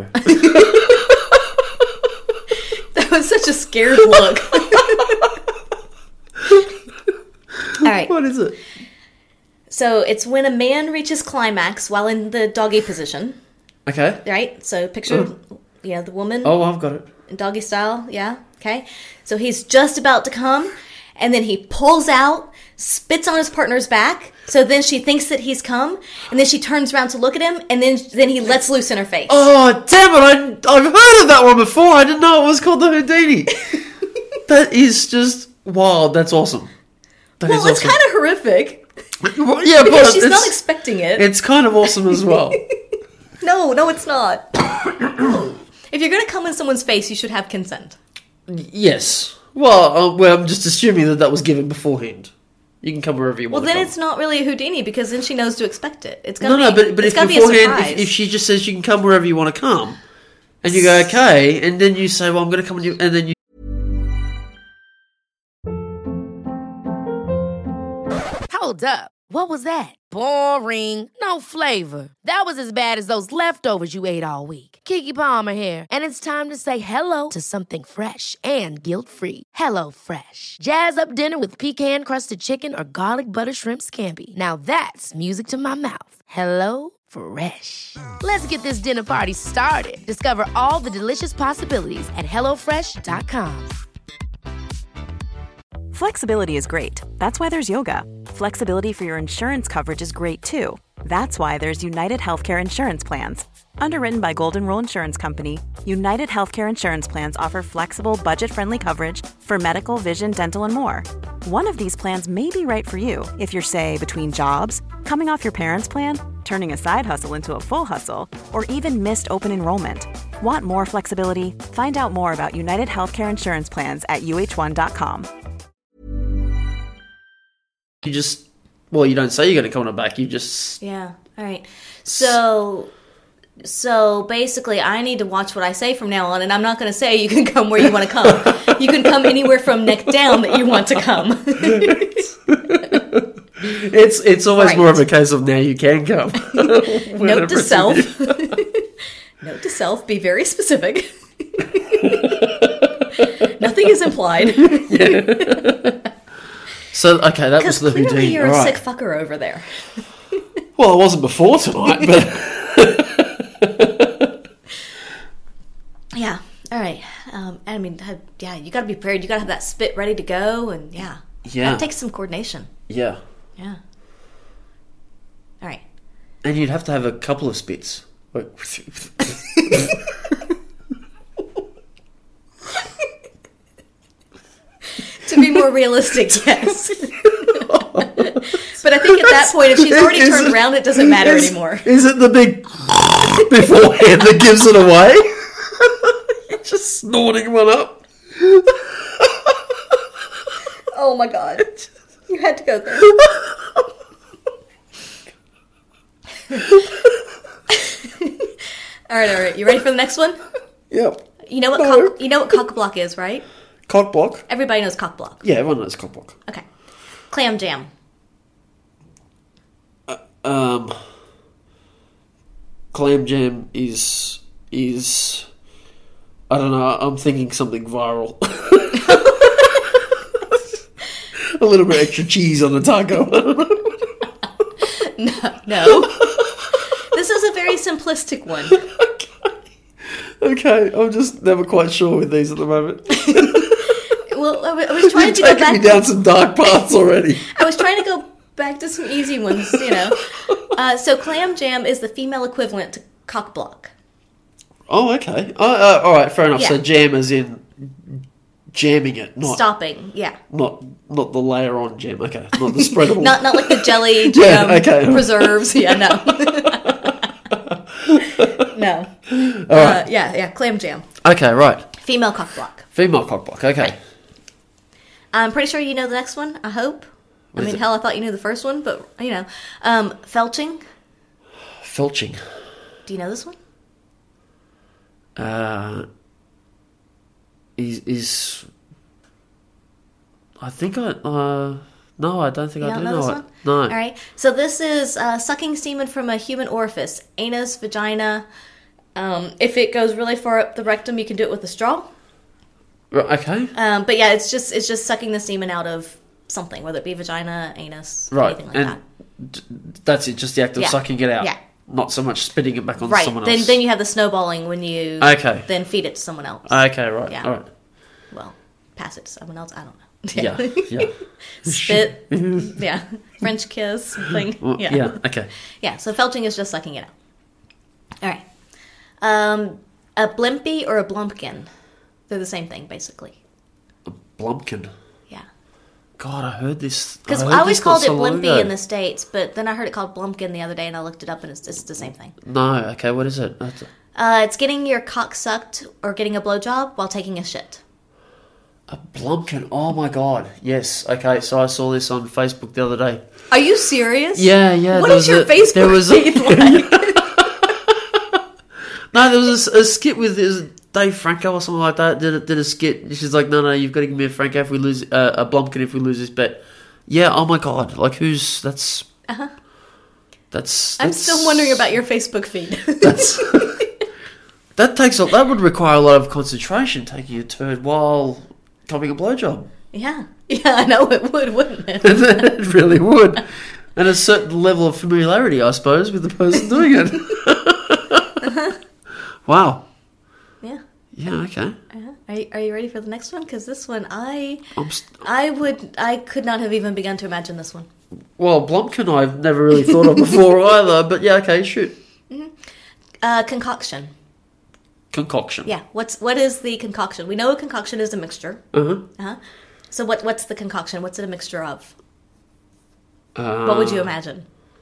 That was such a scared look. right. What is it? So it's when a man reaches climax while in the doggy position. Okay. Right? So picture, Oh. yeah, the woman. Oh, I've got it. In doggy style, yeah. Okay. So he's just about to come, and then he pulls out, spits on his partner's back. So then she thinks that he's come, and then she turns around to look at him, and then then he lets loose in her face. Oh, damn it! I, I've heard of that one before. I didn't know it was called the Houdini. That is just wild. That's awesome. That well, is it's awesome. kind of horrific. Well, yeah, because but she's it's, not expecting it. It's kind of awesome as well. No, no, it's not. If you're going to come in someone's face, you should have consent. Yes. Well, uh, well, I'm just assuming that that was given beforehand. You can come wherever you Well, want. then to it's not really a Houdini because then she knows to expect it. It's No, gonna no, be, but, but it's if gotta be a beforehand, surprise. if, if she just says you can come wherever you want to come, and you go, okay, and then you say, well, I'm going to come with you, and then you... Hold up. What was that? Boring. No flavor. That was as bad as those leftovers you ate all week. Keke Palmer here, and it's time to say hello to something fresh and guilt-free. Hello Fresh. Jazz up dinner with pecan-crusted chicken or garlic butter shrimp scampi. Now that's music to my mouth. Hello Fresh. Let's get this dinner party started. Discover all the delicious possibilities at hello fresh dot com. Flexibility is great. That's why there's yoga. Flexibility for your insurance coverage is great too. That's why there's United Healthcare Insurance Plans. Underwritten by Golden Rule Insurance Company, United Healthcare Insurance Plans offer flexible, budget-friendly coverage for medical, vision, dental, and more. One of these plans may be right for you if you're, say, between jobs, coming off your parents' plan, turning a side hustle into a full hustle, or even missed open enrollment. Want more flexibility? Find out more about United Healthcare Insurance Plans at U H one dot com. You just... Well, you don't say you're going to come on her back. You just... Yeah. All right. So... So basically, I need to watch what I say from now on, and I'm not going to say you can come where you want to come. You can come anywhere from neck down that you want to come. It's it's always Right. more of a case of now you can come. Note to self. Note to self, be very specific. Nothing is implied. So, okay, that was Because the clearly Houdini. you're All a right. sick fucker over there. Well, it wasn't before tonight, but... Yeah. All right. Um, I mean, uh, yeah, you got to be prepared. You got to have that spit ready to go, and yeah, Yeah. that takes some coordination. Yeah. Yeah. All right. And you'd have to have a couple of spits. Like... To be more realistic, yes. But I think at that point, if she's already Is turned it- around, it doesn't matter is, anymore. Is it the big beforehand that gives it away? You're just snorting one up. Oh my god. You had to go there. All right, all right. You ready for the next one? Yep. You know what No. cock, you know what cock block is, right? Cock block? Everybody knows cock block. Yeah, everyone knows cock block. Okay. Clam jam. Um, clam jam is is I don't know. I'm thinking something viral. A little bit extra cheese on the taco. No, no. This is a very simplistic one. Okay, I'm just never quite sure with these at the moment. Well, I wa- I was trying You've to go taken back. me down some dark paths already. I was trying to go back to some easy ones, you know. Uh, so clam jam is the female equivalent to cock block. Oh, okay. Uh, uh, all right, fair enough. So Yeah. jam as in jamming it, not Stopping, yeah. not not the layer on jam. Okay, not the spreadable. Not not like the jelly Yeah, jam okay. preserves. Yeah, no. No. Uh, yeah, yeah, clam jam. Okay, right. Female cock block. Female cock block. Okay. I'm pretty sure you know the next one, I hope. What I is mean, it? hell, I thought you knew the first one, but, you know. Um, felching. Felching. Do you know this one? Uh, is is I think I uh no, I don't think You I don't do know this know it. one? No. All right. So this is uh, sucking semen from a human orifice, anus, vagina. Um, if it goes really far up the rectum, you can do it with a straw. Right, okay. Um, but yeah, it's just it's just sucking the semen out of something, whether it be vagina, anus, Right, anything like and that. d- that's it. Just the act of Yeah. sucking it out. Yeah. Not so much spitting it back on Right. someone Then else. then you have the snowballing when you Okay. then feed it to someone else. Okay. Right. Yeah. All right. Well, pass it to someone else. I don't know. Yeah. Yeah. Spit. Yeah. French kiss thing. Well, Yeah. yeah. Okay. Yeah. So felching is just sucking it out. All right. Um, a blimpie or a blumpkin. They're the same thing, basically. Blumpkin. Yeah. God, I heard this. Because heard I always this called not it so long blimpie ago. in the States, but then I heard it called blumpkin the other day, and I looked it up, and it's, it's the same thing. No. Okay. What is it? That's- Uh, it's getting your cock sucked or getting a blowjob while taking a shit. A blumpkin. Oh my god. Yes. Okay. So I saw this on Facebook the other day. Are you serious? Yeah. Yeah. What there is was your a- Facebook there was a- feed like? No, there was a, a skit with is it Dave Franco or something like that. Did a, did a skit. She's like, no, no, you've got to give me a Franco if we lose uh, a Blumpkin if we lose this bet. Yeah. Oh my god. Like who's that's. Uh-huh. That's, I'm that's. still wondering about your Facebook feed. That's. That takes a, that would require a lot of concentration, taking a turn while coming a blowjob. Yeah. Yeah, I know it would, wouldn't it? It really would. And a certain level of familiarity, I suppose, with the person doing it. Uh-huh. Wow. Yeah. Yeah, okay. Uh-huh. Are you, are you ready for the next one? Because this one, I I'm st- I would I could not have even begun to imagine this one. well, Blumpkin I've never really thought of before either, but yeah, okay, shoot. Mm-hmm. Uh, concoction. Concoction. Yeah. What's what is the concoction? We know a concoction is a mixture. Uh-huh. Uh-huh. So what what's the concoction? What's it a mixture of? Uh, What would you imagine?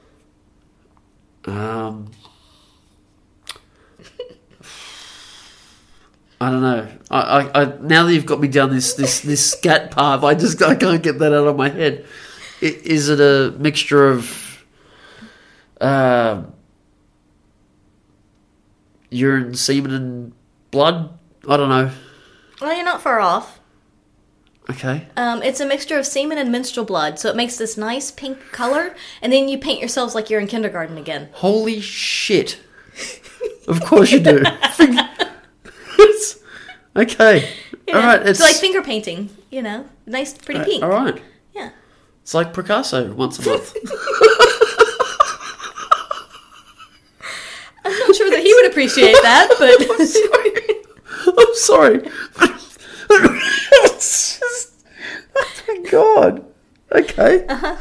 Um... I don't know. I, I, I now that you've got me down this, this, this scat path, I just I can't get that out of my head. I, is it a mixture of uh, urine, semen, and blood? I don't know. Well, you're not far off. Okay. Um, it's a mixture of semen and menstrual blood, so it makes this nice pink color, and then you paint yourselves like you're in kindergarten again. Holy shit! Of course you do. Okay. You know, All right. It's so like finger painting, you know, nice, pretty pink. All right. Yeah. It's like Picasso once a month. I'm not sure that he would appreciate that, but I'm sorry. It's just, oh my god. Okay. Uh-huh.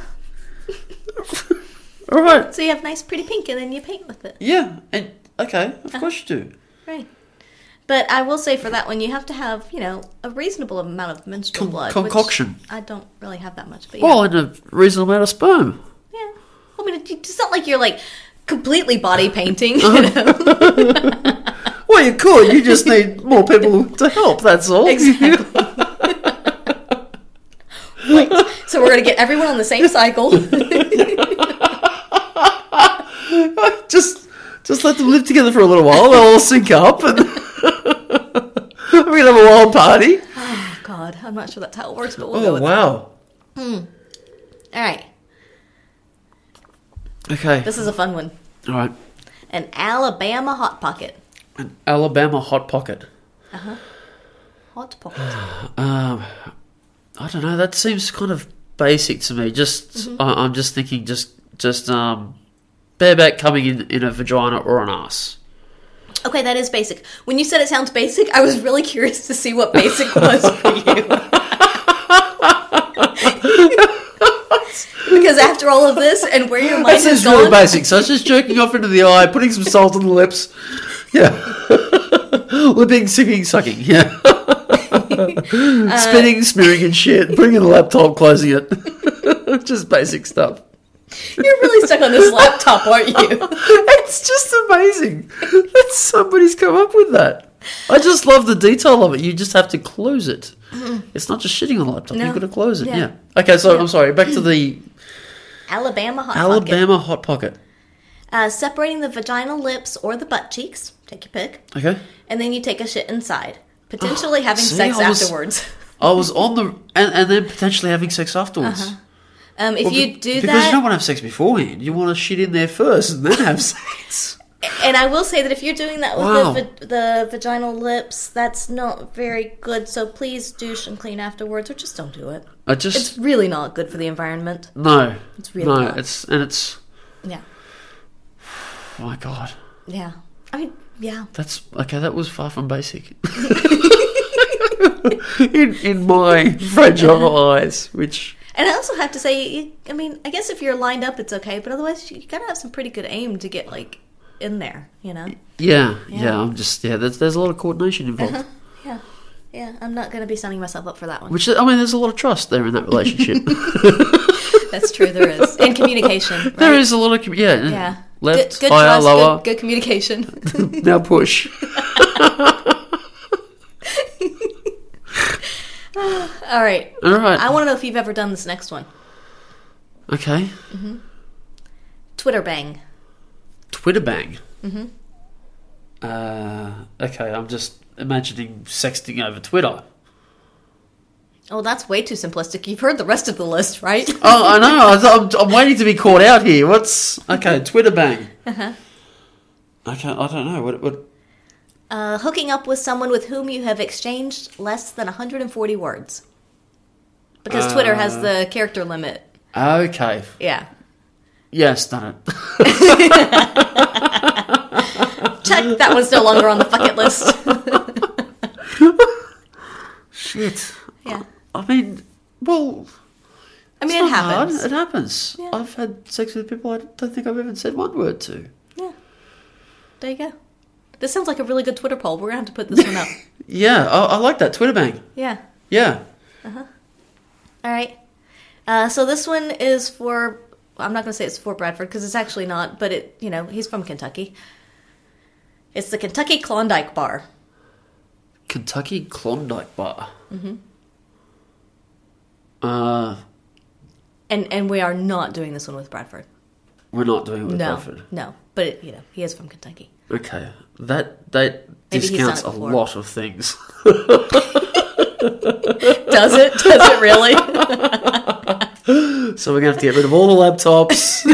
All right. So you have nice, pretty pink, and then you paint with it. Yeah. And okay. Of course you do. Right. But I will say for that one, you have to have, you know, a reasonable amount of menstrual Con- blood. concoction. Which I don't really have that much, but yeah. Well, and a reasonable amount of sperm. Yeah. I mean, it- it's not like you're, like, completely body painting, you know? Well, you could. You just need more people to help, that's all. Exactly. Right. So we're going to get everyone on the same cycle. just just let them live together for a little while. They'll all sync up and we're going to have a wild party. Oh, God. I'm not sure that's how it works, but we'll go Oh, with wow. that. Hmm. All right. Okay. This is a fun one. All right. An Alabama Hot Pocket. An Alabama Hot Pocket. Uh-huh. Hot Pocket. Um, I don't know. That seems kind of basic to me. Just, Mhm. I, I'm just thinking, just, just um, bareback coming in in a vagina or an ass. Okay, that is basic. When you said it sounds basic, I was really curious to see what basic was for you. Because after all of this and where your mind That has sounds really gone, basic. So it's just jerking off into the eye, putting some salt on the lips. Yeah. Lipping, sipping, sucking. Yeah. Spinning, smearing and shit. Putting in the laptop, closing it. Just basic stuff. you're really stuck on this laptop, aren't you? It's just amazing that somebody's come up with that. I just love the detail of it. You just have to close it. It's not just shitting on the laptop. No. You've got to close it. Yeah. Yeah. Okay, so Yeah. I'm sorry. Back to the Alabama Hot Pocket. Alabama Hot Pocket. Uh, separating the vaginal lips or the butt cheeks. Take your pick. Okay. And then you take a shit inside. Potentially having See, sex I was- afterwards. I was on the... And, and then potentially having sex afterwards. Uh-huh. Um, if Well, you be- do because that... you don't want to have sex beforehand. You want to shit in there first and then have sex. And I will say that if you're doing that with Wow. the, va- the vaginal lips, that's not very good. So please douche and clean afterwards, or just don't do it. I just It's really not good for the environment. no, It's really no. not. It's and it's. Yeah. Oh my god, Yeah. I mean, yeah. that's okay. That was far from basic. in in my fragile eyes, which And I also have to say, you- I mean, I guess if you're lined up, it's okay. But otherwise, you gotta have some pretty good aim to get, like, in there, you know? yeah, yeah. Yeah. I'm just yeah. There's there's a lot of coordination involved. Uh-huh. Yeah. Yeah, I'm not gonna be signing myself up for that one. Which I mean, there's a lot of trust there in that relationship. That's true, there is. And communication, right? There is a lot of commu- yeah. Yeah. Left, good, good higher, trust, lower. Good, good communication. Now push. All right. All right. I want to know if you've ever done this next one. Okay. Twitter bang. Twitter bang. Mm-hmm. Uh, okay, I'm just imagining sexting over Twitter. Oh, that's way too simplistic. You've heard the rest of the list, right? Oh, I know. I th- I'm, I'm waiting to be caught out here. What's okay? Twitter bang. Uh-huh. Okay, I don't know what. What? Uh, hooking up with someone with whom you have exchanged less than one hundred forty words. Because Twitter has the character limit. Okay. Yeah. Yes, done it. Check. That one's no longer on the bucket list. Shit. Yeah. I mean, well, I mean, it's it not hard. happens. It happens. Yeah. I've had sex with people I don't think I've ever said one word to. Yeah. There you go. This sounds like a really good Twitter poll. We're going to have to put this one up. Yeah, I, I like that Twitter bang. Yeah. Yeah. All right. Uh, so this one is for... I'm not going to say it's for Bradford because it's actually not, but it, you know, he's from Kentucky. It's the Kentucky Klondike Bar. Kentucky Klondike Bar. Mm-hmm. Uh, And and we are not doing this one with Bradford. we're not doing it with No, Bradford. no. But, it, you know, he is from Kentucky. Okay, that that Maybe he's discounts done a it before. lot of things. Does it? Does it really? So we're gonna have to get rid of all the laptops.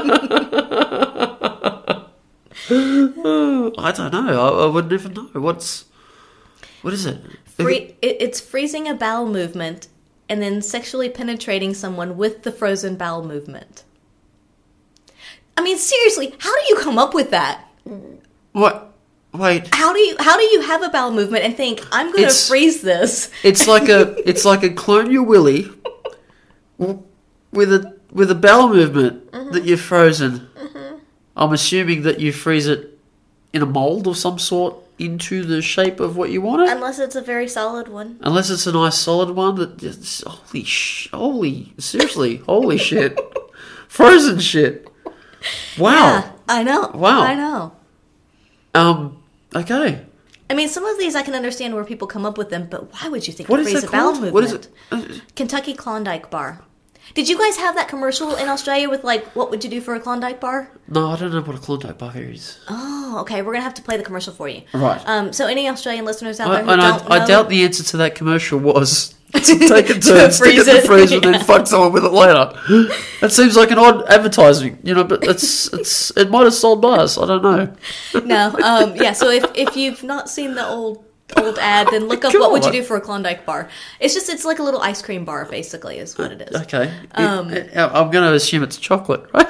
I don't know. I, I wouldn't even know. What's what is it? Free, it? It's freezing a bowel movement and then sexually penetrating someone with the frozen bowel movement. I mean, seriously, how do you come up with that? What? Wait. How do you how do you have a bowel movement and think I'm going to It's- freeze this? It's like a it's like a clone your willy w- with a with a bowel movement that you've frozen. I'm assuming that you freeze it in a mold of some sort into the shape of what you want it. Unless it's a very solid one. Unless it's a nice solid one that just holy sh holy seriously holy shit frozen shit. Wow. Yeah, I know. Wow. I know. Um. Okay. I mean, some of these I can understand where people come up with them, but why would you think What to is freeze that a bowel called? movement? What is it? Uh, Kentucky Klondike Bar. Did you guys have that commercial in Australia with, like, what would you do for a Klondike bar? No, I don't know what a Klondike bar is. Oh, okay. We're going to have to play the commercial for you. Right. Um, so any Australian listeners out I, there who and don't I, know... I doubt the answer to that commercial was to take a turn, stick freeze it in the it. freezer, and Yeah. then fuck someone with it later. That seems like an odd advertising, you know. But it's it's it might have sold bars. I don't know. No. Um, yeah, so if, if you've not seen the old old ad, then look up Come what would you on. do for a Klondike bar. It's just, it's like a little ice cream bar, basically, is what it is. Okay. Um, It- I'm going to assume it's chocolate, right?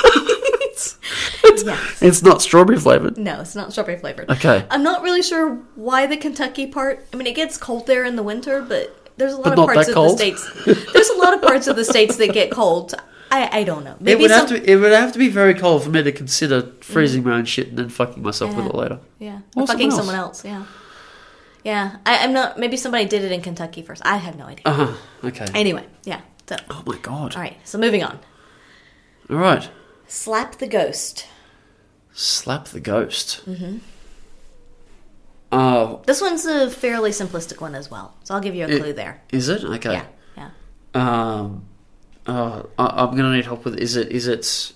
Yes. It's not strawberry flavored. No, it's not strawberry flavored. Okay. I'm not really sure why the Kentucky part. I mean, it gets cold there in the winter, but there's a lot But of not parts that of cold. the states. There's a lot of parts of the states that get cold. I, I don't know. It Maybe would some, have to. It would have to be very cold for me to consider freezing my own shit and then fucking myself with Yeah. it later. Yeah, Or or fucking someone someone else. Yeah, yeah. I, I'm not. Maybe somebody did it in Kentucky first. I have no idea. Uh huh. Okay. Anyway, yeah. So, Oh my god. all right. So moving on. All right. Slap the ghost. Slap the ghost. Mm-hmm. Oh, This one's a fairly simplistic one as well. So I'll give you a It- clue there. is it? Okay. Yeah, yeah. Um. Oh, I, I'm gonna need help with. Is it? Is it?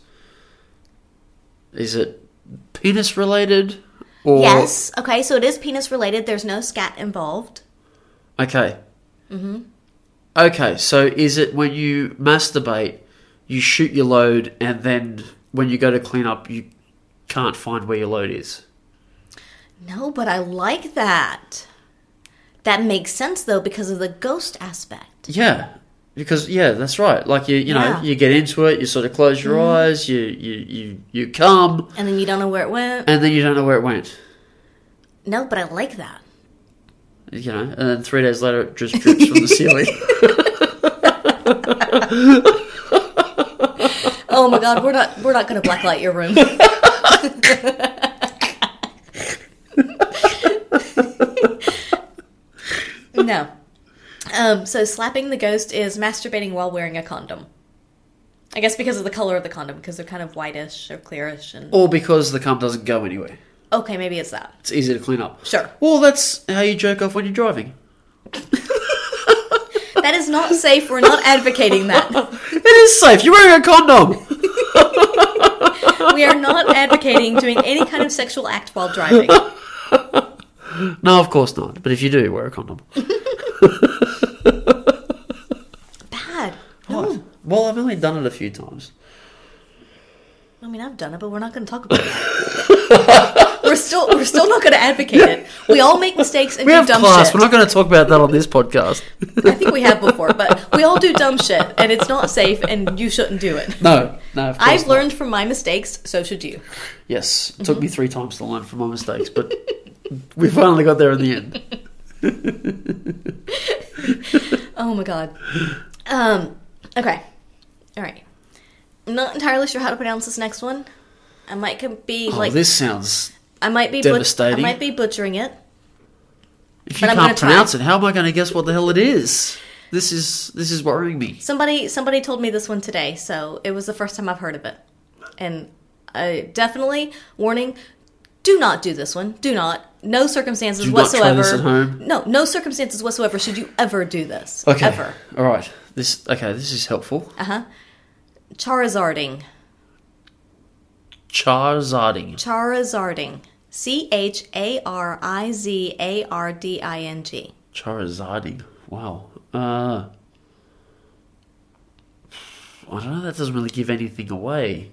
Is it penis related? Or Yes. Okay. So it is penis related. There's no scat involved. Okay. Mm-hmm. Okay. So is it when you masturbate, you shoot your load, and then when you go to clean up, you can't find where your load is. No, but I like that. That makes sense, though, because of the ghost aspect. Yeah, because, yeah, that's right. Like, you you know, Yeah. you get into it, you sort of close your Mm. eyes, you, you, you, you come, And then you don't know where it went. and then you don't know where it went. No, but I like that. You know, and then three days later it just drips from the ceiling. Oh my god, we're not we're not going to blacklight your room. No. Um, so slapping the ghost is masturbating while wearing a condom. I guess because of the color of the condom, because they're kind of whitish or clearish. And Or because the cum doesn't go anywhere. okay, maybe it's that. It's easy to clean up. Sure. Well, that's how you jerk off when you're driving. That is not safe. We're not advocating that. It is safe. You're wearing a condom. We are not advocating doing any kind of sexual act while driving. No, of course not. But if you do, wear a condom. Bad. No. Well, I've only done it a few times. I mean, I've done it, but we're not going to talk about it. we're still we're still not going to advocate it. We all make mistakes and We do have dumb class. shit. We're not going to talk about that on this podcast. I think we have before, but we all do dumb shit, and it's not safe, and you shouldn't do it. No, no. Of course I've not. learned from my mistakes, so should you. Yes, it took me three times to learn from my mistakes, but we finally got there in the end. Oh my god. Um. Okay. All right. I'm not entirely sure how to pronounce this next one. I might could be Oh, like this sounds. I might be but- devastating. I might be butchering it. If you But I'm can't gonna try. pronounce it, how am I going to guess what the hell it is? This is this is worrying me. Somebody somebody told me this one today, so it was the first time I've heard of it. And I definitely warning, do not do this one. Do not. No circumstances Do not try whatsoever. this at home. No, no circumstances whatsoever should you ever do this. Okay. Ever. All right. This okay. This is helpful. Uh-huh. Charizarding. Charizarding. Charizarding. C H A R I Z A R D I N G. Charizarding. Wow. Uh, I don't know. That doesn't really give anything away.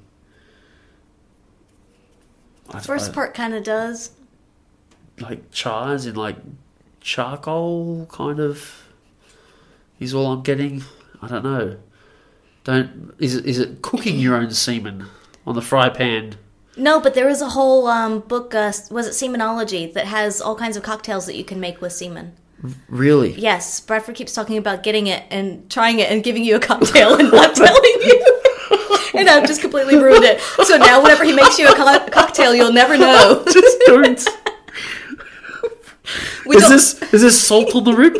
I- First I- part kind of does. like chars in like charcoal kind of is all I'm getting. I don't know. Don't is it is it cooking your own semen on the fry pan? No, but there is a whole um, book, uh, was it Semenology, that has all kinds of cocktails that you can make with semen. Really? Yes, Bradford keeps talking about getting it and trying it and giving you a cocktail and not telling you. And I've just completely ruined it. So now whenever he makes you a co- cocktail, you'll never know. Just don't. We is don't- this is this salt on the rib?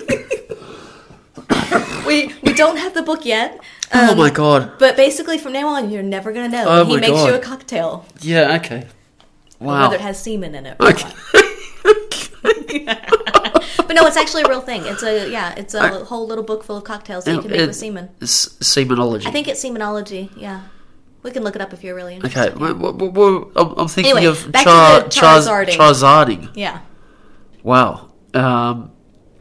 We we don't have the book yet. Oh um, my god. But basically, from now on, you're never going to know. Oh he my makes God. you a cocktail. Yeah, okay. Wow. Whether it has semen in it. or Okay. not. But no, it's actually a real thing. It's a, yeah, it's a I- whole little book full of cocktails that you And- can make and with semen. It's semenology. I think it's Semenology, yeah. We can look it up if you're really Okay, interested. well, well, well, well, I'm, I'm thinking Anyway, of back char, to the char, Charizarding. Charizarding. Yeah. Wow. Um,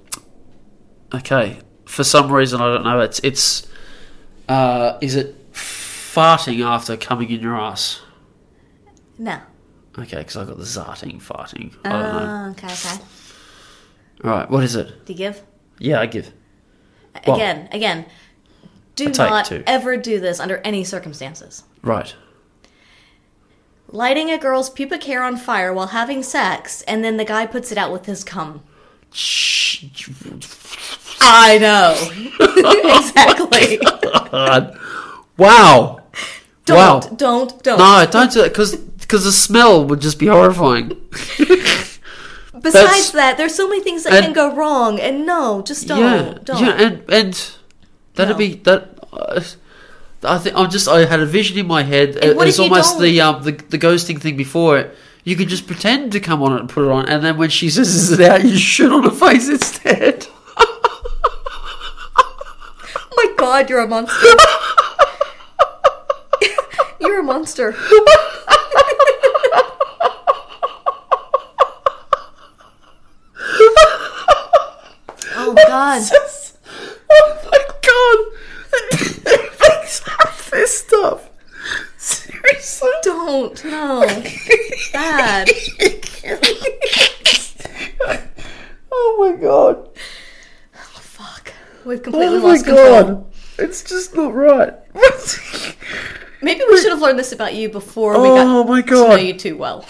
okay. For some reason, I don't know. It's it's. Uh, is it farting after coming in your ass? No. Okay, because I got the zarting, farting. I don't know. Uh, okay, okay. All right, what is it? Do you give? Yeah, I give. Well, Again, again, do I take not two. ever do this under any circumstances. Right. Lighting a girl's pubic hair on fire while having sex, and then the guy puts it out with his cum. Shh. I know. Exactly. God. Wow. Don't, wow. don't, don't. No, don't do that because because the smell would just be horrifying. Besides That's- that, there's so many things that and- can go wrong, and no, just don't. yeah, don't. yeah, and and that'd No. be that. Uh, I think I'm just. I had a vision in my head. And what It's if you almost don't? the um the the ghosting thing before it. You could just pretend to come on it and put it on, and then when she says it out, you shoot on her face instead. Oh my god, you're a monster. You're a monster. Oh my god. Oh my god! It makes me so pissed off. Seriously? Don't. don't. No. Bad. Oh my god. Oh, fuck. We've completely Oh my lost control. god. It's just not right. Maybe we should have learned this about you before we Oh got my to know god. you too well.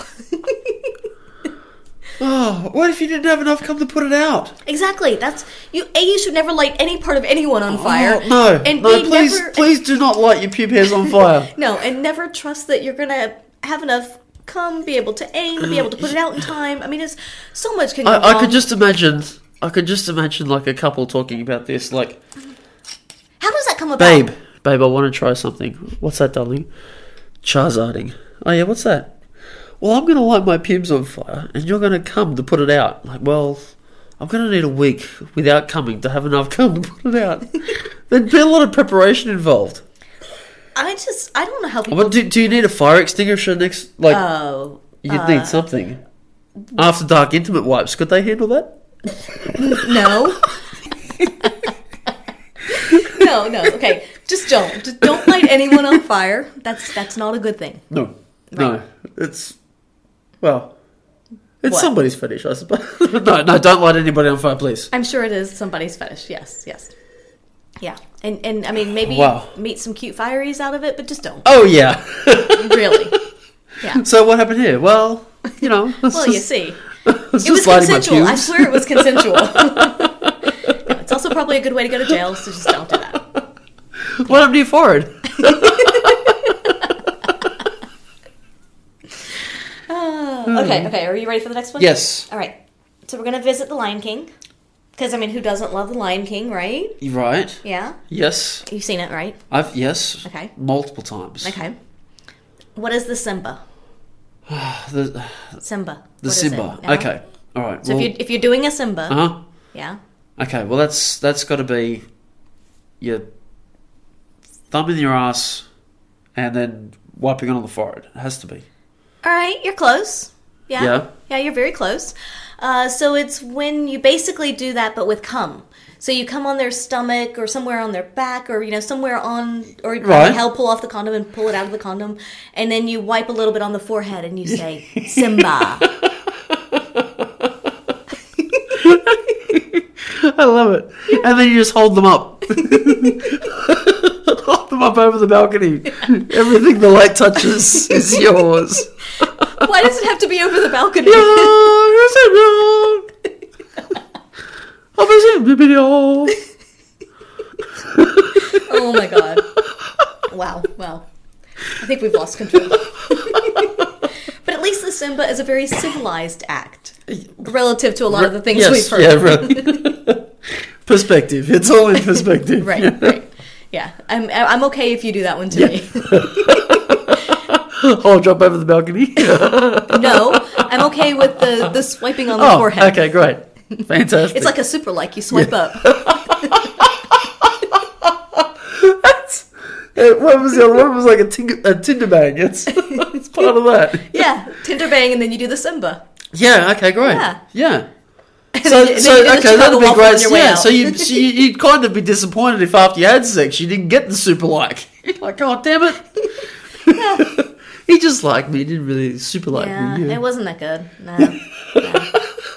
Oh, what if you didn't have enough cum to put it out? Exactly. That's you. A, you should never light any part of anyone on fire. Oh, no, and no, B, please, never, please do not light your pube hairs on fire. No, and never trust that you're gonna have enough cum, be able to aim, be able to put it out in time. I mean, it's so much can go I, I wrong. could just imagine, I could just imagine like a couple talking about this, like, How does that come about? babe, babe, I want to try something. What's that, darling? Charizarding. Oh yeah, what's that? Well, I'm going to light my pubes on fire, and you're going to come to put it out. Like, well, I'm going to need a week without coming to have enough cum to put it out. There'd be a lot of preparation involved. I just, I don't know how people. But do, do you need a fire extinguisher next? Like, Oh, you'd uh, need something. After dark intimate wipes, could they handle that? No. no, no. Okay, just don't. Just don't light anyone on fire. That's that's not a good thing. No, no, it's well, it's What? somebody's fetish, I suppose. no, no, don't light anybody on fire, please. I'm sure it is somebody's fetish. Yes, yes. Yeah, and and I mean maybe Wow. meet some cute fireys out of it, but just don't. Oh yeah. Really. Yeah. So what happened here? Well, you know. Well, you see, It's it was just lighting my consensual. I pubes. swear it was consensual. Yeah, it's also probably a good way to go to jail, so just don't do that. What happened to your forehead? Uh, okay, okay. Are you ready for the next one? Yes. All right. So we're gonna visit the Lion King, because I mean, who doesn't love the Lion King, right? Right. Yeah. Yes. You've seen it, right? I've yes. Okay. Multiple times. Okay. What is the Simba? The Simba. the What is Simba. it? Uh-huh. Okay. All right. So well, if you if you're doing a Simba, uh huh. yeah. Okay. Well, that's that's got to be your thumb in your ass, and then wiping it on the forehead. It has to be. All right, you're close. Yeah. Yeah. Yeah, you're very close. Uh, so it's when you basically do that, but with cum. So you come on their stomach or somewhere on their back or, you know, somewhere on, or Right. hell, pull off the condom and pull it out of the condom. And then you wipe a little bit on the forehead and you say, Simba. I love it. And then you just hold them up. Hold them up over the balcony. Everything the light touches is yours. Why does it have to be over the balcony? Oh my god. Wow, wow. I think we've lost control. But at least the Simba is a very civilized act relative to a lot of the things Yes, we've heard. yeah, right. Perspective. It's all in perspective. Right, right. Yeah, I'm I'm okay if you do that one to me. I'll drop over the balcony. No, I'm okay with the, the swiping on the Oh, forehead. okay, great. Fantastic. It's like a super like, you swipe up. That's, uh, what was the other one? It was like a, ting- a Tinder bang. It's, it's part of that. Yeah, Tinder bang and then you do the Simba. Yeah, okay, great. Yeah. Yeah. And So, then you so do the okay, Chicago that'd be waffle great. on your way Yeah, out. so, you, so you, you'd kind of be disappointed if after you had sex you didn't get the super like. Like, God damn it. He just liked me. He didn't really super like Yeah, me. Yeah. it wasn't that good. No. No.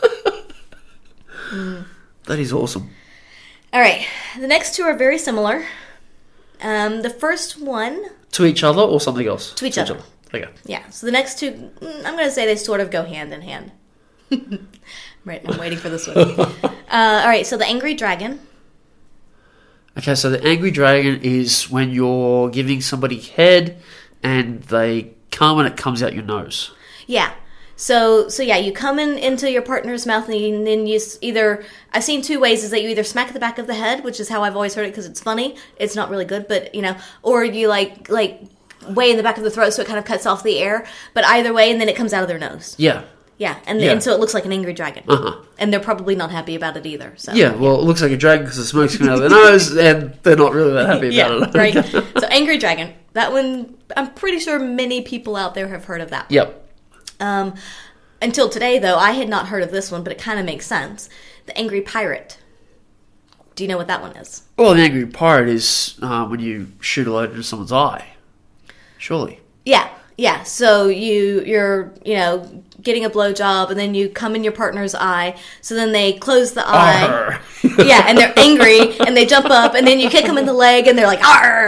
Mm. That is awesome. All right, the next two are very similar. Um, the first one, To each other or something else? To each other. Okay. yeah. So the next two, mm, I'm going to say they sort of go hand in hand. Right, I'm waiting for this one. uh, all right, so the Angry Dragon. Okay, so the angry dragon is when you're giving somebody head and they come and it comes out your nose. Yeah. So, so yeah, you come in into your partner's mouth, and, you, and then you s- either. I've seen two ways: is that you either smack the back of the head, which is how I've always heard it because it's funny. It's not really good, but you know, or you like like way in the back of the throat, so it kind of cuts off the air. But either way, and then it comes out of their nose. Yeah. Yeah, and Yeah. and so it looks like an angry dragon, Uh-huh. and they're probably not happy about it either. So Yeah, well, it looks like a dragon because the smoke's coming out of their nose and they're not really that happy yeah, about it. right. So angry dragon. That one, I'm pretty sure many people out there have heard of that. Yep. Um, until today, though, I had not heard of this one, but it kind of makes sense. The angry pirate. Do you know what that one is? Well, the angry pirate is uh, when you shoot a load into someone's eye. Surely. Yeah, Yeah, so you you're you know getting a blowjob, and then you come in your partner's eye. So then they close the eye. Arr. Yeah, and they're angry, and they jump up, and then you kick them in the leg, and they're like, "Arr!"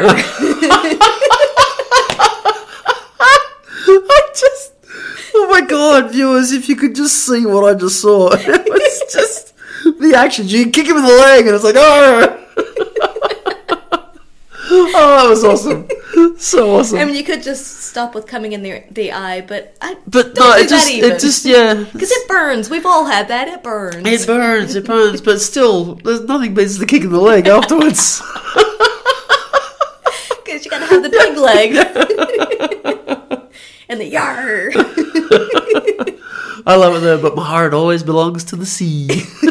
I just, oh my god, viewers, if you could just see what I just saw. It was just the action. You kick him in the leg, and it's like, oh, oh, that was awesome. So awesome. I mean, you could just stop with coming in the the eye, but I But don't no, do it just, that even. it just, yeah. Because it burns. We've all had that. It burns. It burns, it burns, but still, there's nothing beats the kick in the leg afterwards. Because you gotta have the big leg. And the yar. I love it though, but my heart always belongs to the sea.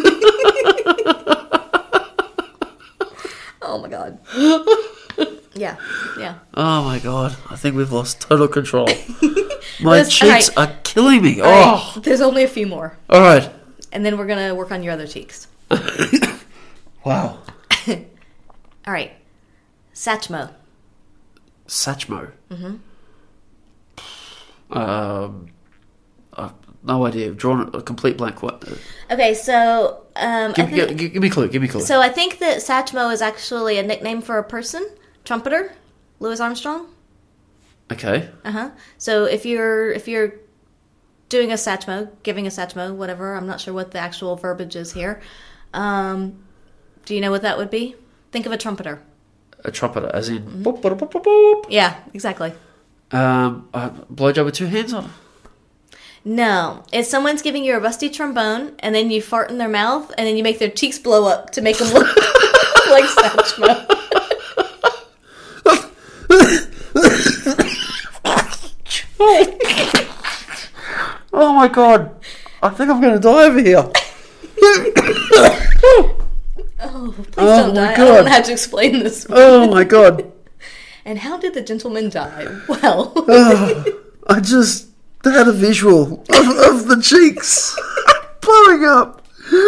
Oh my god. Yeah, yeah. Oh my god, I think we've lost total control. My There's- cheeks alright. are killing me. All right, Oh, there's only a few more. all right. And then we're gonna work on your other cheeks. Wow. All right. Satchmo. Satchmo. Mm-hmm. Um, uh, no idea. I've drawn a complete blank. What? Okay, so um, Give, I think, give, give me a clue. Give me a clue. so I think that Satchmo is actually a nickname for a person, trumpeter, Louis Armstrong. Okay. Uh huh. So if you're if you're doing a Satchmo, giving a Satchmo, whatever, I'm not sure what the actual verbiage is here. Um, do you know what that would be? Think of a trumpeter. A trumpeter, as in. Mm-hmm. Boop, boop, boop, boop, boop. Yeah, exactly. Um, a blowjob with two hands on. No, it's someone's giving you a rusty trombone, and then you fart in their mouth, and then you make their cheeks blow up to make them look like Satchmo. Oh my god! I think I'm going to die over here. Oh, please Oh don't my die. I God. don't have to explain this. Oh my god! And how did the gentleman die? Well, Oh, I just had a visual of, of the cheeks blowing up.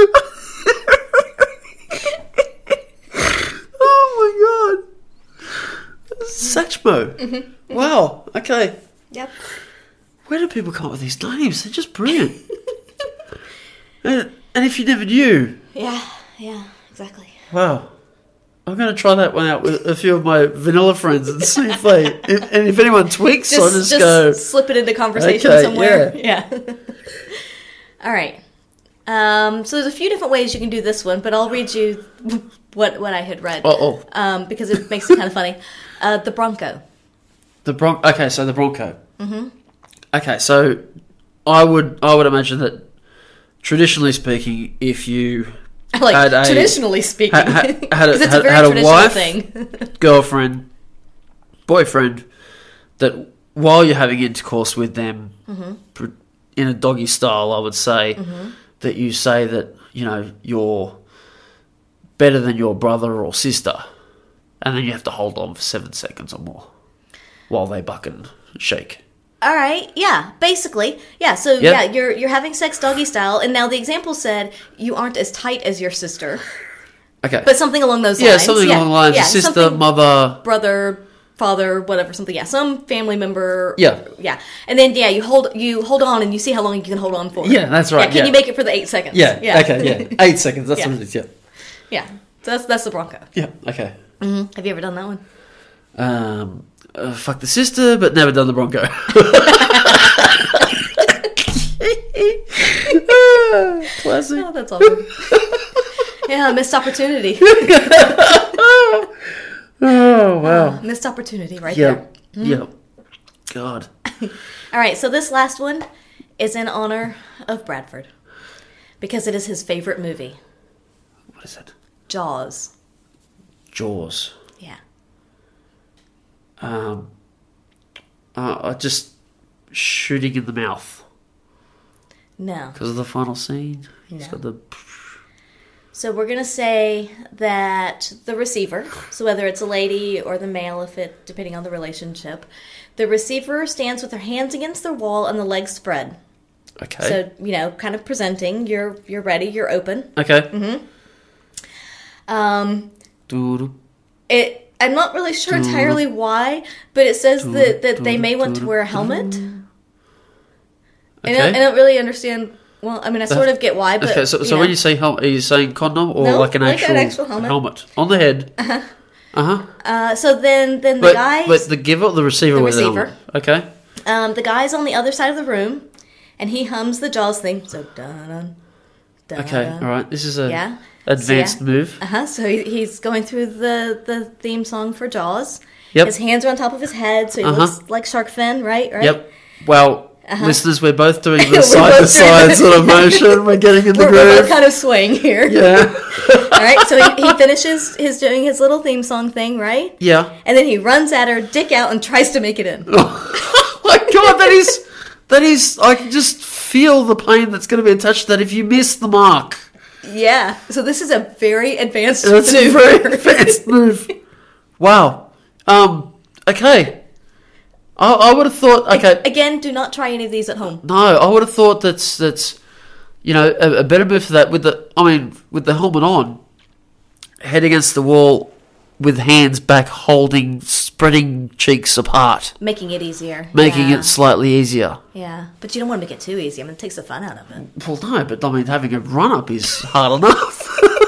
Oh my god! Satchmo. Mm-hmm. Wow. Okay. yep. Where do people come up with these names? They're just brilliant. and, and if you never knew, Yeah, yeah, exactly. wow. I'm going to try that one out with a few of my vanilla friends and see if they, if, and if anyone tweaks, I'll just, just go. slip it into conversation Okay, somewhere. Yeah. All right. Um, so there's a few different ways you can do this one, but I'll read you what what I had read. Uh-oh. Um, because it makes it kind of funny. Uh, the Bronco. The Bron- Okay, so the Bronco. Mm-hmm. Okay, so I would I would imagine that traditionally speaking, if you Like had a, traditionally speaking, ha- ha- had a, because it's had, a very had a traditional wife, thing. girlfriend, boyfriend, that while you're having intercourse with them Mm-hmm. pr- in a doggy style, I would say Mm-hmm. that you say that you know you're better than your brother or sister, and then you have to hold on for seven seconds or more while they buck and shake. All right, yeah, basically, yeah. So Yep. yeah, you're you're having sex doggy style, and now the example said you aren't as tight as your sister, Okay, but something along those yeah, lines. something along the lines yeah, of sister, something- mother. brother, father, whatever, something. Yeah, some family member. Yeah. yeah, and then yeah, you hold you hold on, and you see how long you can hold on for. Yeah, that's right, Yeah, can yeah. you make it for the eight seconds? Yeah, yeah. okay, yeah, eight seconds. That's Yeah. what it is. Yeah, yeah. So that's that's the Bronco. yeah, okay. Have you ever done that one? Um, uh, fuck the sister, but never done the Bronco. Classic. Oh, that's awesome. Yeah, missed opportunity. Oh wow. Missed opportunity right Yeah. there. Yeah. God. All right, so this last one is in honor of Bradford because it is his favorite movie, What is it? Jaws. Jaws. Yeah. Um. Uh, uh, just shooting in the mouth No. because of the final scene. He's No. got the. So we're going to say that the receiver, so whether it's a lady or the male, if it depending on the relationship, the receiver stands with her hands against the wall and the legs spread. Okay. So, you know, kind of presenting, you're you're ready, you're open. okay. Mm-hmm. Um Doo-doo. it I'm not really sure entirely why, but it says that, that they may want to wear a helmet. Okay. I, don't, I don't really understand. Well, I mean, I sort of get why, but... Okay, so, so you when know. you say helmet, are you saying condom or No, like an like actual, an actual helmet. on the head? Uh-huh. Uh-huh. Uh, so then, then the But, guys... but the giver or the receiver The with receiver. the helmet? Okay. Um, the guy's on the other side of the room, and he hums the Jaws thing. So, dun dun. Okay, all right. This is a Yeah. advanced So, yeah. move. Uh-huh. So he, he's going through the, the theme song for Jaws. Yep. His hands are on top of his head, so he Uh-huh. looks like Shark Fin, right? Right. Yep. Well, Uh-huh. listeners, we're both doing We're the side to both doing side the- sort of motion. We're getting in the We're, we're groove. both kind of swaying here. Yeah. All right. So he, he finishes his doing his little theme song thing, right? Yeah. And then he runs at her, dick out, and tries to make it in. Oh my god, that is that is. I can just feel the pain that's going to be attached to that if you miss the mark. Yeah. So this is a very advanced That's a maneuver. very advanced move. Wow. Um. Okay. I, I would have thought. Okay. Again, do not try any of these at home. No, I would have thought that's that's you know a, a better move for that with the. I mean, with the helmet on, head against the wall, with hands back, holding, spreading cheeks apart, Making it easier. making yeah. it slightly easier. Yeah. But you don't want to make it too easy. I mean, it takes the fun out of it. Well, no, but I mean, having a run up is hard enough.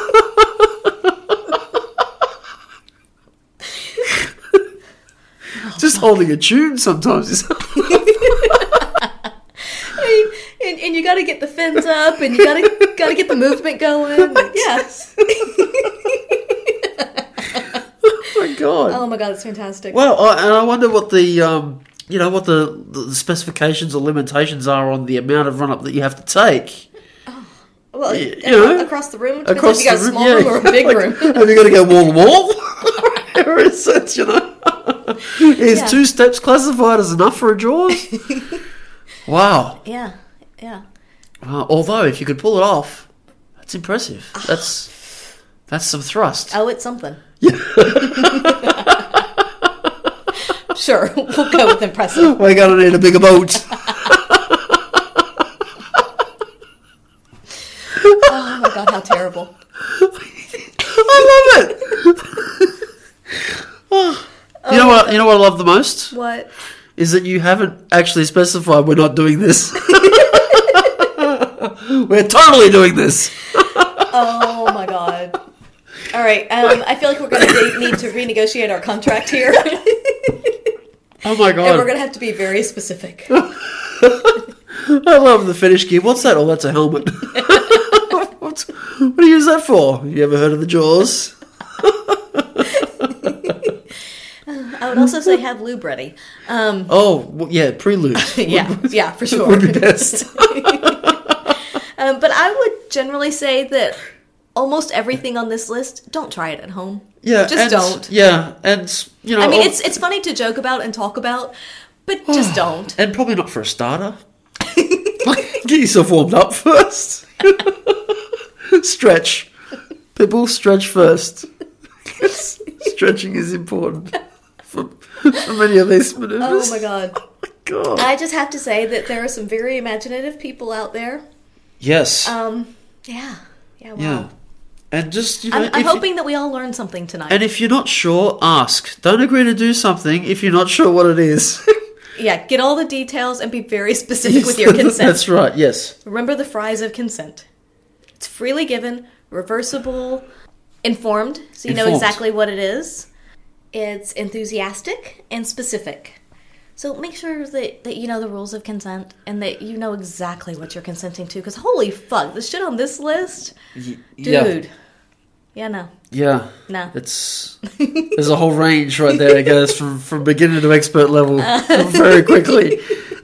Just holding a tune sometimes is. I mean, and, and you got to get the fins up, and you got to got to get the movement going. Yes. Oh my god! Oh my god, it's fantastic. Well, I, and I wonder what the um, you know, what the, the specifications or limitations are on the amount of run up that you have to take. Well, you uh, know, across the room. It depends Across if you got the a room, small yeah. room or a big Like, room. Have you got to go wall to wall? Or is it, you know? Is Yeah. two steps classified as enough for a Jaws? Wow. Yeah, yeah. Wow. Although, if you could pull it off, that's impressive. That's that's some thrust. Oh, it's something. Sure, we'll go with impressive. We're going to need a bigger boat. Oh my god, how terrible. I love it. Oh. You know what? You know what I love the most What? is that you haven't actually specified we're not doing this. We're totally doing this. Oh my god. All right, um, I feel like we're going to need to renegotiate our contract here. Oh my god! And we're going to have to be very specific. I love the fetish gear. What's that? Oh, that's a helmet. what, what do you use that for? You ever heard of the Jaws? I would also say have lube ready. Um, Oh, well, yeah, prelude. yeah, yeah, for sure. Would be best. um, but I would generally say that almost everything on this list, don't try it at home. Yeah, just and, don't. Yeah, and you know, I mean, oh, it's it's funny to joke about and talk about, but just don't. and probably not for a starter. Get yourself warmed up first. Stretch, people stretch first. Stretching is important for, for many of these maneuvers. Oh my god. God. I just have to say that there are some very imaginative people out there. Yes. Um. Yeah. Yeah. Wow. Yeah. And just, you know, I'm, I'm if hoping you, that we all learned something tonight. and if you're not sure, ask. Don't agree to do something if you're not sure what it is. Yeah, get all the details and be very specific with your consent. That's right, yes. Remember the fries of consent. It's freely given, reversible, informed, so you know Informed. exactly what it is. It's enthusiastic and specific. So make sure that, that you know the rules of consent and that you know exactly what you're consenting to. Because holy fuck, the shit on this list, Y- dude. Yeah. Yeah, no. Yeah. No. It's there's a whole range right there, I guess, from, from beginner to expert level very quickly.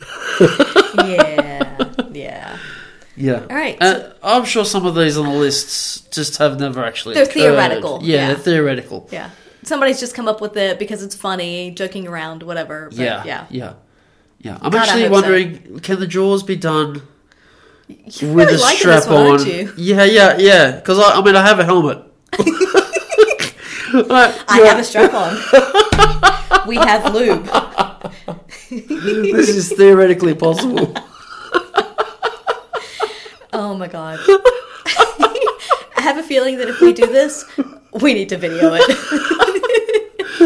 Yeah, yeah. Yeah. All right, Uh, so- I'm sure some of these on the lists just have never actually They're occurred. theoretical, Yeah, yeah. they're theoretical. Yeah. Somebody's just come up with it because it's funny, joking around, whatever. But Yeah, yeah. yeah, yeah. I'm God, I actually hope wondering, can the Jaws be done You're with really a liking strap this one, on? aren't you? Yeah, yeah, yeah. Because I, I mean, I have a helmet. I, I have a strap on. We have lube. This is theoretically possible. Oh my god. I have a feeling that if we do this, we need to video it.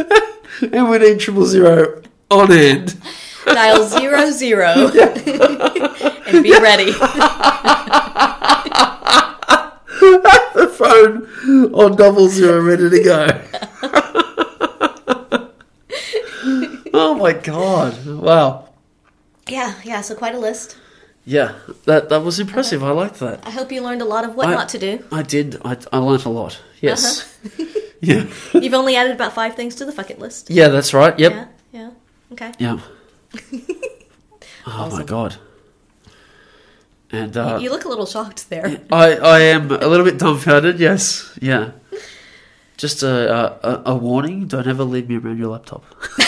And we need triple zero on hand. Dial zero zero and be ready. The phone on double zero, ready to go. Oh my god! Wow. Yeah, yeah. So quite a list. Yeah, that that was impressive. I liked that. I hope you learned a lot of what I, not to do. I did. I I learnt a lot. Yes. Uh-huh. Yeah. You've only added about five things to the fuck it list. Yeah, that's right. Yep. Yeah. Yeah. Okay. Yeah. Oh Awesome. my god. And uh, You look a little shocked there. I, I am a little bit dumbfounded, yes. Yeah. Just a, a, a warning, don't ever leave me around your laptop. You're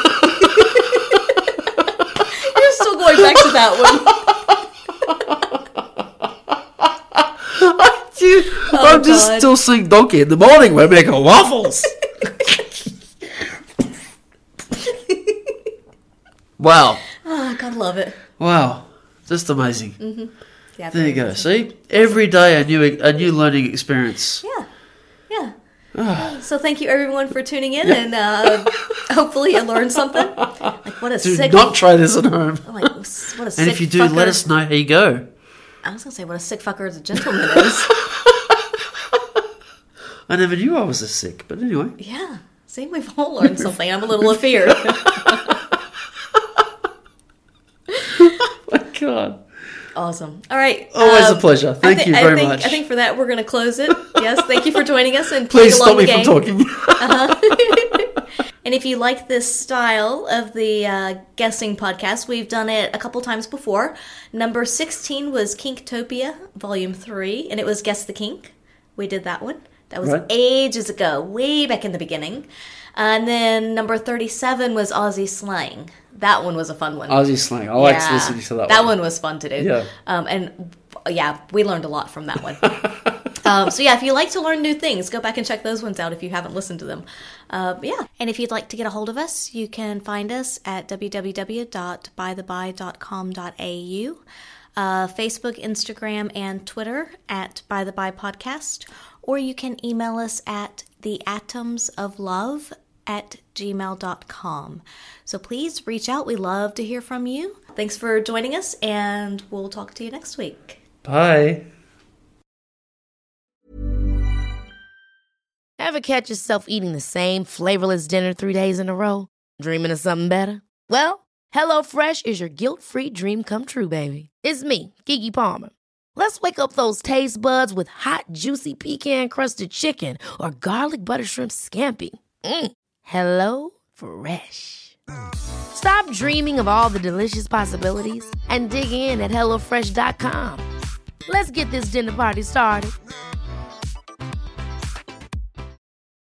still going back to that one. Oh, I'm just God. still seeing Donkey in the morning. We're making waffles. Wow. Oh, God, love it. Wow. Just amazing. Mm-hmm. Yeah, There you go. amazing. See? Every day a new a new learning experience. Yeah. Yeah. So thank you everyone for tuning in, Yeah. and uh, hopefully you learned something. Like what a Do sick. not try this at home. Like what a sick. And if you do, fucker. let us know how you go. I was gonna say what a sick fucker the gentleman is. I never knew I was this sick, but anyway. Yeah. See, we've all learned something. I'm a little afeared. My God. Awesome. All right. Always um, a pleasure. Thank I thi- you I very think, much. I think for that we're going to close it. Yes. Thank you for joining us and Please playing along stop me the from game. talking. Uh-huh. And if you like this style of the uh, guessing podcast, we've done it a couple times before. Number sixteen was Kinktopia, Volume three, and it was Guess the Kink. We did that one. That was Right. ages ago, way back in the beginning. And then number thirty-seven was Aussie Slang. That one was a fun one. Aussie slang. I liked Yeah. listening to that, That one. one was fun to do. Yeah. Um, and yeah, we learned a lot from that one. um, so yeah, if you like to learn new things, go back and check those ones out if you haven't listened to them. Uh, yeah. And if you'd like to get a hold of us, you can find us at w w w dot by the by dot com dot a u, uh, Facebook, Instagram, and Twitter at By the By Podcast, or you can email us at the atoms of love at gmail dot com. So please reach out. We love to hear from you. Thanks for joining us, and we'll talk to you next week. Bye. Ever catch yourself eating the same flavorless dinner three days in a row? Dreaming of something better? Well, HelloFresh is your guilt-free dream come true, baby. It's me, Keke Palmer. Let's wake up those taste buds with hot, juicy pecan-crusted chicken or garlic butter shrimp scampi. Mm. Hello Fresh. Stop dreaming of all the delicious possibilities and dig in at hello fresh dot com. Let's get this dinner party started.